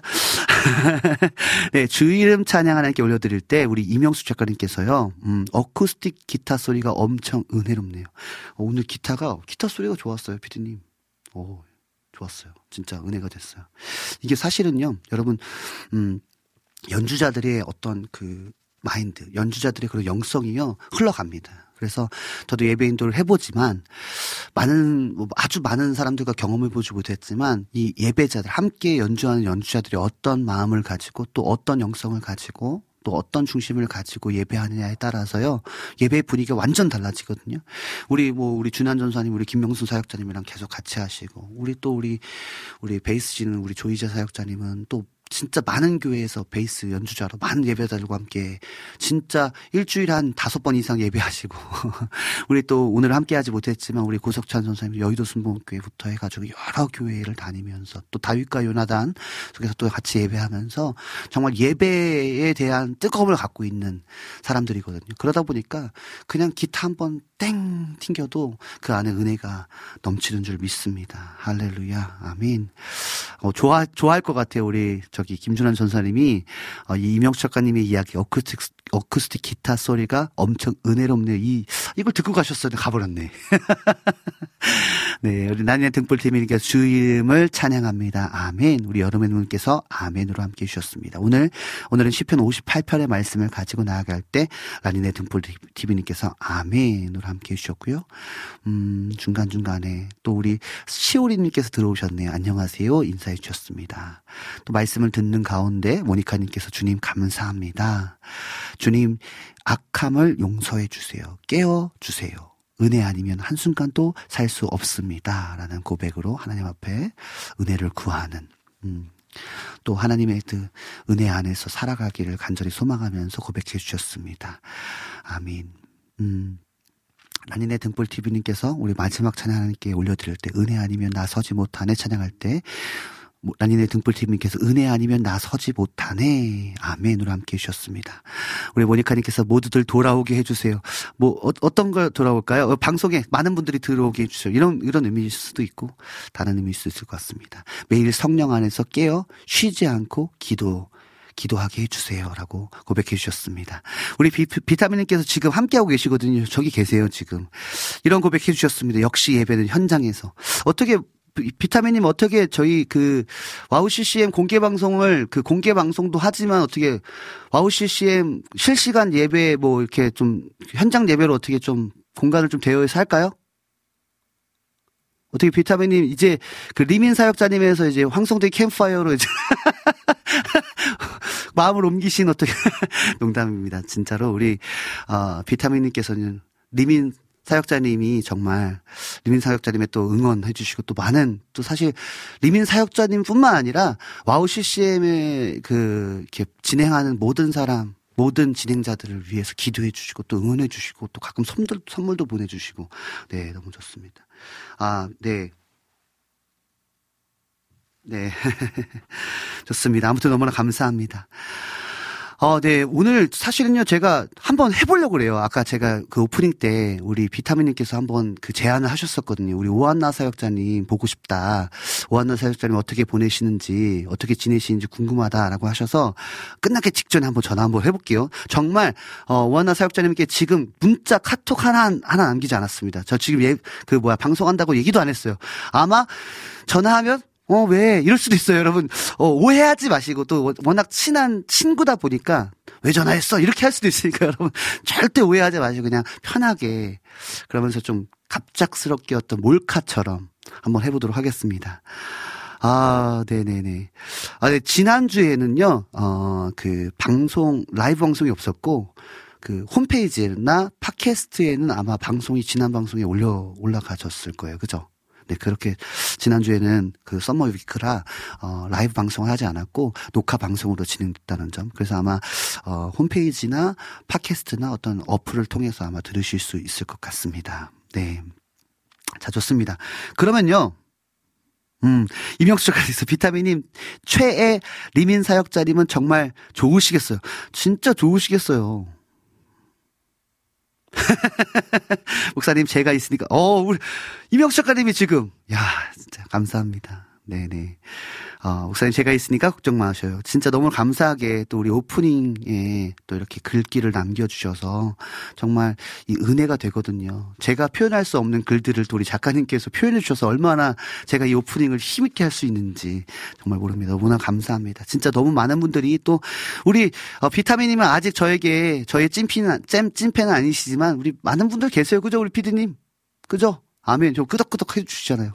네, 주 이름 찬양 하나님께 올려드릴 때 우리 이명수 작가님께서요, 음, 어쿠스틱 기타 소리가 엄청 은혜롭네요. 어, 오늘 기타가 기타 소리가 좋았어요, 피디님. 오, 좋았어요. 진짜 은혜가 됐어요. 이게 사실은요, 여러분, 음, 연주자들의 어떤 그 마인드, 연주자들의 그런 영성이요 흘러갑니다. 그래서 저도 예배 인도를 해보지만 많은 아주 많은 사람들과 경험을 보지 못했지만 이 예배자들 함께 연주하는 연주자들이 어떤 마음을 가지고 또 어떤 영성을 가지고 또 어떤 중심을 가지고 예배하느냐에 따라서요 예배 분위기가 완전 달라지거든요. 우리 뭐 우리 준한 전사님, 우리 김명순 사역자님이랑 계속 같이 하시고 우리 또 우리 우리 베이스 치는 우리 조이자 사역자님은 또 진짜 많은 교회에서 베이스 연주자로 많은 예배자들과 함께 진짜 일주일에 한 다섯 번 이상 예배하시고 우리 또 오늘 함께 하지 못했지만 우리 고석찬 선생님 여의도 순복음교회부터 해가지고 여러 교회를 다니면서 또 다윗과 요나단 속에서 또 같이 예배하면서 정말 예배에 대한 뜨거움을 갖고 있는 사람들이거든요. 그러다 보니까 그냥 기타 한 번 땡 튕겨도 그 안에 은혜가 넘치는 줄 믿습니다. 할렐루야, 아멘. 어, 좋아 좋아할 것 같아요. 우리 저기 김준환 전사님이 어, 이 이명수 작가님의 이야기 어쿠스틱 어쿠스틱 기타 소리가 엄청 은혜롭네요. 이 이걸 듣고 가셨어요. 가버렸네. 네, 우리 나니네 등불팀이니까 주 이름을 찬양합니다. 아멘. 우리 여름의 눈께서 아멘으로 함께 해주셨습니다. 오늘 오늘은 시편 오십팔 편의 말씀을 가지고 나아갈 때 나니네 등불티비님께서 아멘으로 함께 해주셨고요. 음, 중간 중간에 또 우리 시오리님께서 들어오셨네요. 안녕하세요. 인사해 주셨습니다. 또 말씀을 듣는 가운데 모니카님께서 주님 감사합니다. 주님 악함을 용서해 주세요. 깨워 주세요. 은혜 아니면 한순간도 살 수 없습니다. 라는 고백으로 하나님 앞에 은혜를 구하는 음. 또 하나님의 그 은혜 안에서 살아가기를 간절히 소망하면서 고백해 주셨습니다. 아멘. 음. 라니네 등불티비님께서 우리 마지막 찬양 하나님께 올려드릴 때 은혜 아니면 나 서지 못하네 찬양할 때 라니네 등불티비님께서 은혜 아니면 나 서지 못하네 아멘으로 함께 해주셨습니다. 우리 모니카님께서 모두들 돌아오게 해주세요. 뭐 어, 어떤 걸 돌아올까요? 방송에 많은 분들이 들어오게 해주세요. 이런 이런 의미일 수도 있고 다른 의미일 수도 있을 것 같습니다. 매일 성령 안에서 깨어 쉬지 않고 기도 기도하게 해주세요라고 고백해 주셨습니다. 우리 비, 비타민님께서 지금 함께하고 계시거든요. 저기 계세요 지금. 이런 고백해 주셨습니다. 역시 예배는 현장에서. 어떻게 비타민님 어떻게 저희 그 와우 씨씨엠 공개 방송을 그 공개 방송도 하지만 어떻게 와우 씨씨엠 실시간 예배 뭐 이렇게 좀 현장 예배로 어떻게 좀 공간을 좀 대여해서 할까요? 어떻게 비타민님 이제 그 리민 사역자님에서 이제 황성대 캠프파이어로 이제 마음을 옮기신 어떻게 농담입니다. 진짜로 우리 어, 비타민님께서는 리민 사역자님이 정말 리민 사역자님의 또 응원해 주시고 또 많은 또 사실 리민 사역자님뿐만 아니라 와우 씨씨엠의 그 이렇게 진행하는 모든 사람 모든 진행자들을 위해서 기도해 주시고 또 응원해 주시고 또 가끔 선물, 선물도 보내주시고 네 너무 좋습니다. 아, 네. 네. 좋습니다. 아무튼 너무나 감사합니다. 어, 네. 오늘 사실은요, 제가 한번 해보려고 그래요. 아까 제가 그 오프닝 때 우리 비타민님께서 한번 그 제안을 하셨었거든요. 우리 오한나 사역자님 보고 싶다. 오한나 사역자님 어떻게 보내시는지, 어떻게 지내시는지 궁금하다라고 하셔서 끝나기 직전에 한번 전화 한번 해볼게요. 정말, 어, 오한나 사역자님께 지금 문자 카톡 하나, 하나 남기지 않았습니다. 저 지금 예, 그 뭐야, 방송한다고 얘기도 안 했어요. 아마 전화하면 어, 왜? 이럴 수도 있어요, 여러분. 어, 오해하지 마시고, 또, 워낙 친한 친구다 보니까, 왜 전화했어? 이렇게 할 수도 있으니까, 여러분. 절대 오해하지 마시고, 그냥 편하게, 그러면서 좀 갑작스럽게 어떤 몰카처럼 한번 해보도록 하겠습니다. 아, 네네네. 아, 네, 지난주에는요, 어, 그, 방송, 라이브 방송이 없었고, 그, 홈페이지나 팟캐스트에는 아마 방송이, 지난 방송에 올려, 올라가졌을 거예요. 그죠? 네, 그렇게 지난주에는 그 썸머 위크라 어 라이브 방송을 하지 않았고 녹화 방송으로 진행됐다는 점. 그래서 아마 어 홈페이지나 팟캐스트나 어떤 어플을 통해서 아마 들으실 수 있을 것 같습니다. 네. 자, 좋습니다. 그러면요. 음, 이명수 작가님께서 비타민님 최애 리민 사역자님은 정말 좋으시겠어요. 진짜 좋으시겠어요. 목사님 제가 있으니까 어 우리 이명수 작가님이 지금 야 진짜 감사합니다. 네네. 어, 목사님 제가 있으니까 걱정 마셔요. 진짜 너무 감사하게 또 우리 오프닝에 또 이렇게 글귀를 남겨주셔서 정말 이 은혜가 되거든요. 제가 표현할 수 없는 글들을 또 우리 작가님께서 표현해 주셔서 얼마나 제가 이 오프닝을 힘있게 할 수 있는지 정말 모릅니다. 너무나 감사합니다. 진짜 너무 많은 분들이 또 우리 어, 비타민님은 아직 저에게 저의 찐팬은, 잼, 찐팬은 아니시지만 우리 많은 분들 계세요. 그죠 우리 피디님? 그죠? 아멘. 좀 끄덕끄덕 해주시잖아요.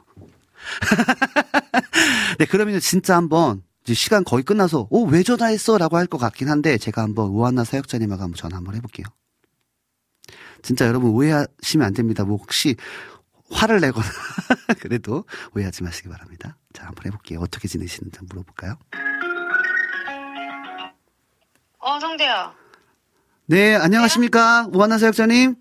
네, 그러면 진짜 한번 이제 시간 거의 끝나서 오, 왜 전화했어? 라고 할 것 같긴 한데 제가 한번 오한나 사역자님하고 한번 전화 한번 해볼게요. 진짜 여러분 오해하시면 안 됩니다. 뭐 혹시 화를 내거나 그래도 오해하지 마시기 바랍니다. 자, 한번 해볼게요. 어떻게 지내시는지 한번 물어볼까요? 어, 성대야. 네, 안녕하십니까? 오한나 사역자님.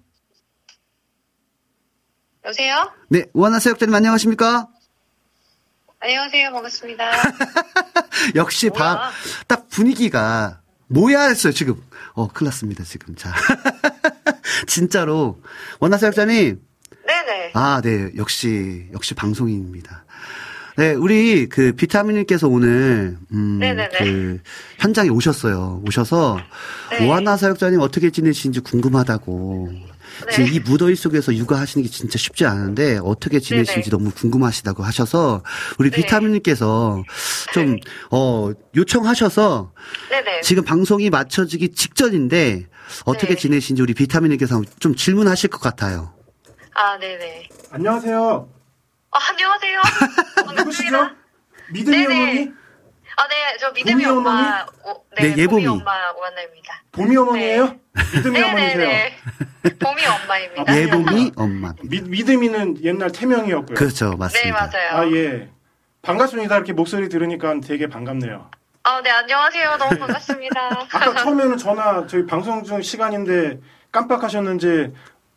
여보세요? 네, 오한나 사역자님 안녕하십니까? 안녕하세요. 반갑습니다. 역시 바, 딱 분위기가 뭐야 했어요, 지금. 어, 큰일 났습니다, 지금. 자. 진짜로. 원나 사역자님. 네네. 아, 네. 역시, 역시 방송인입니다. 네, 우리 그 비타민님께서 오늘, 음, 네네네. 그 현장에 오셨어요. 오셔서 네. 오한나 사역자님 어떻게 지내시는지 궁금하다고. 네. 지금 이 무더위 속에서 육아하시는 게 진짜 쉽지 않은데 어떻게 지내시는지 네네. 너무 궁금하시다고 하셔서 우리 네. 비타민님께서 좀, 네. 어, 요청하셔서 네네. 지금 방송이 맞춰지기 직전인데 어떻게 네. 지내시는지 우리 비타민님께서 좀 질문하실 것 같아요. 아, 네네. 안녕하세요. 아, 안녕하세요. 누구시죠? 반갑습니다. 믿음이 네네. 어머니? 아, 네. 저 믿음이 봄이 엄마. 어, 네, 네, 예봄이. 봄이 엄마 오한나입니다. 봄이 어머니예요? 믿음이 어머니세요? 네네네. 봄이 엄마입니다. 예봄이 엄마입니다. 미, 믿음이는 옛날 태명이었고요. 그렇죠, 네, 맞습니다. 맞아요. 아, 예. 반갑습니다. 이렇게 목소리 들으니까 되게 반갑네요. 아, 네, 안녕하세요. 너무 반갑습니다. 아까 처음에는 전화, 저희 방송 중 시간인데 깜빡하셨는지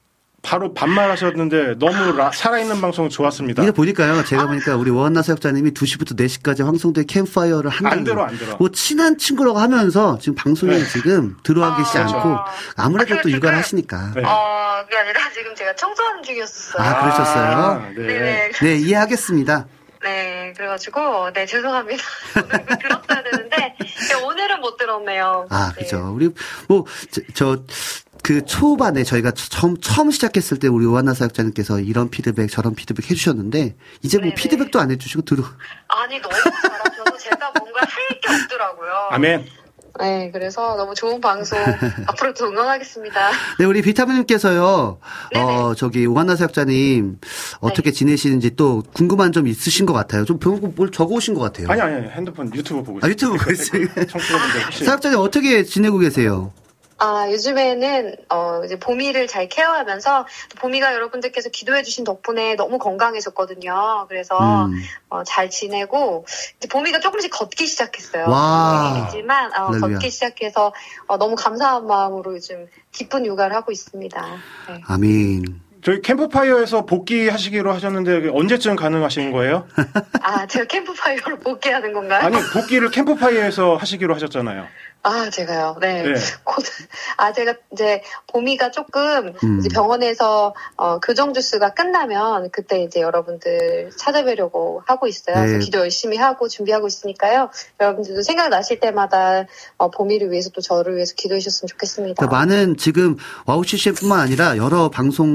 바로 반말하셨는데 너무 라, 살아있는 방송 좋았습니다. 이거 보니까요, 제가 보니까 우리 원한나 사역자님이 두 시부터 네 시까지 황성대 캠프파이어를 한다는. 안 들어, 안 들어. 뭐 친한 친구라고 하면서 지금 방송에 네. 지금 들어와 계시지 아, 않고 아무래도 아, 또 그, 육아를 그, 하시니까. 네. 어, 그게 아니라 지금 제가 청소하는 중이었어요. 아, 그러셨어요? 아, 네. 네네. 네, 이해하겠습니다. 네, 그래가지고, 네, 죄송합니다. 오늘 그 들었어야 되는데, 네, 오늘은 못 들었네요. 아, 네. 그죠. 우리, 뭐, 저, 저, 그 초반에 저희가 처음, 처음 시작했을 때 우리 오한나 사역자님께서 이런 피드백, 저런 피드백 해주셨는데, 이제 뭐 네네. 피드백도 안 해주시고 들어. 아니, 너무 잘하셔서 제가 뭔가 할 게 없더라고요. 아멘. 네, 그래서 너무 좋은 방송 앞으로도 응원하겠습니다. 네, 우리 비타민님께서요, 네네. 어, 저기, 오한나 사역자님, 어떻게 지내시는지 또 궁금한 점 있으신 것 같아요. 좀 병원 뭘 적어 오신 것 같아요. 아니, 아니, 핸드폰 유튜브 보고 아, 있어요. 유튜브 보고 있어요. 청취자분들 혹시. 사역자님 어떻게 지내고 계세요? 아, 요즘에는, 어, 이제 보미를 잘 케어하면서, 보미가 여러분들께서 기도해주신 덕분에 너무 건강해졌거든요. 그래서, 음. 어, 잘 지내고, 이제 보미가 조금씩 걷기 시작했어요. 와. 얘기지만, 어, 할렐루야. 걷기 시작해서, 어, 너무 감사한 마음으로 요즘 기쁜 육아를 하고 있습니다. 네. 아멘. 저희 캠프파이어에서 복귀하시기로 하셨는데 언제쯤 가능하신 거예요? 아, 제가 캠프파이어로 복귀하는 건가요? 아니, 복귀를 캠프파이어에서 하시기로 하셨잖아요. 아, 제가요. 네. 네. 곧, 아, 제가 이제 봄이가 조금 음. 이제 병원에서 어, 교정 주스가 끝나면 그때 이제 여러분들 찾아뵈려고 하고 있어요. 네. 그래서 기도 열심히 하고 준비하고 있으니까요. 여러분들도 생각나실 때마다 어, 봄이를 위해서 또 저를 위해서 기도해 주셨으면 좋겠습니다. 그러니까 많은 지금 와우 씨씨엠뿐만 아니라 여러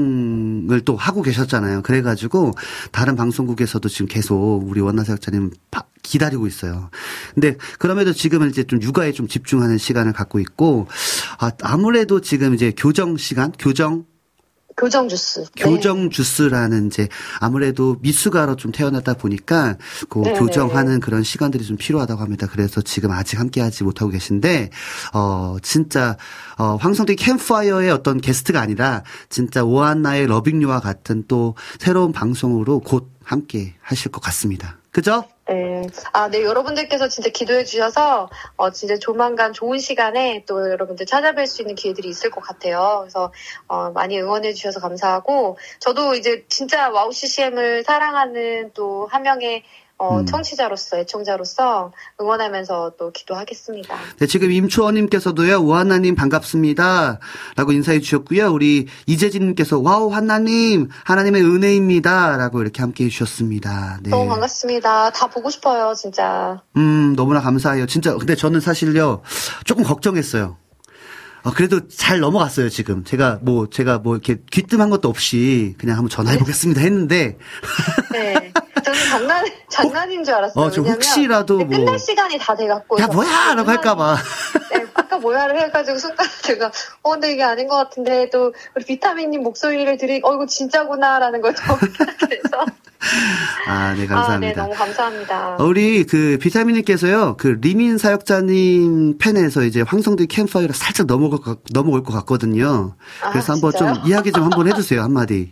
방송을 또 하고 계셨잖아요. 그래가지고 다른 방송국에서도 지금 계속 우리 원나 사역자님 기다리고 있어요. 근데 그럼에도 지금은 이제 좀 육아에 좀 집중하는 시간을 갖고 있고, 아, 아무래도 지금 이제 교정 시간, 교정 교정 주스. 교정 네. 주스라는 이제 아무래도 미숙아로 좀 태어났다 보니까 그 네네. 교정하는 그런 시간들이 좀 필요하다고 합니다. 그래서 지금 아직 함께하지 못하고 계신데 어 진짜 어 황성대 캠프파이어의 어떤 게스트가 아니라 진짜 오한나의 러빙유와 같은 또 새로운 방송으로 곧 함께 하실 것 같습니다. 그죠? 네. 아, 네. 여러분들께서 진짜 기도해 주셔서, 어, 진짜 조만간 좋은 시간에 또 여러분들 찾아뵐 수 있는 기회들이 있을 것 같아요. 그래서, 어, 많이 응원해 주셔서 감사하고, 저도 이제 진짜 와우 씨씨엠을 사랑하는 또 한 명의 어, 음. 청취자로서, 애청자로서 응원하면서 또 기도하겠습니다. 네, 지금 임초원님께서도요, 오한나님 반갑습니다. 라고 인사해 주셨고요. 우리 이재진님께서, 와우, 한나님, 하나님의 은혜입니다. 라고 이렇게 함께 해 주셨습니다. 네. 너무 반갑습니다. 다 보고 싶어요, 진짜. 음, 너무나 감사해요. 진짜, 근데 저는 사실요, 조금 걱정했어요. 어, 그래도 잘 넘어갔어요, 지금. 제가 뭐, 제가 뭐, 이렇게 귀뜸한 것도 없이 그냥 한번 전화해보겠습니다 했는데. 네. 저는 장난, 장난인 줄 알았어요. 어, 저 왜냐면 혹시라도 뭐. 끝날 시간이 다 돼갖고. 야, 뭐야! 라고 할까봐. 네, 아까 뭐야를 해가지고 순간 제가, 어, 근데 이게 아닌 것 같은데, 또, 우리 비타민님 목소리를 들으니, 어, 이거 진짜구나라는 걸 좀, 그래서. 아, 네, 감사합니다. 아, 네, 너무 감사합니다. 우리 그 비타민님께서요, 그 리민 사역자님 팬에서 이제 황성대 캠프파이어로 살짝 넘어갈 것, 넘어올 것 같거든요. 그래서 아, 한번 진짜요? 좀 이야기 좀 한번 해주세요, 한마디.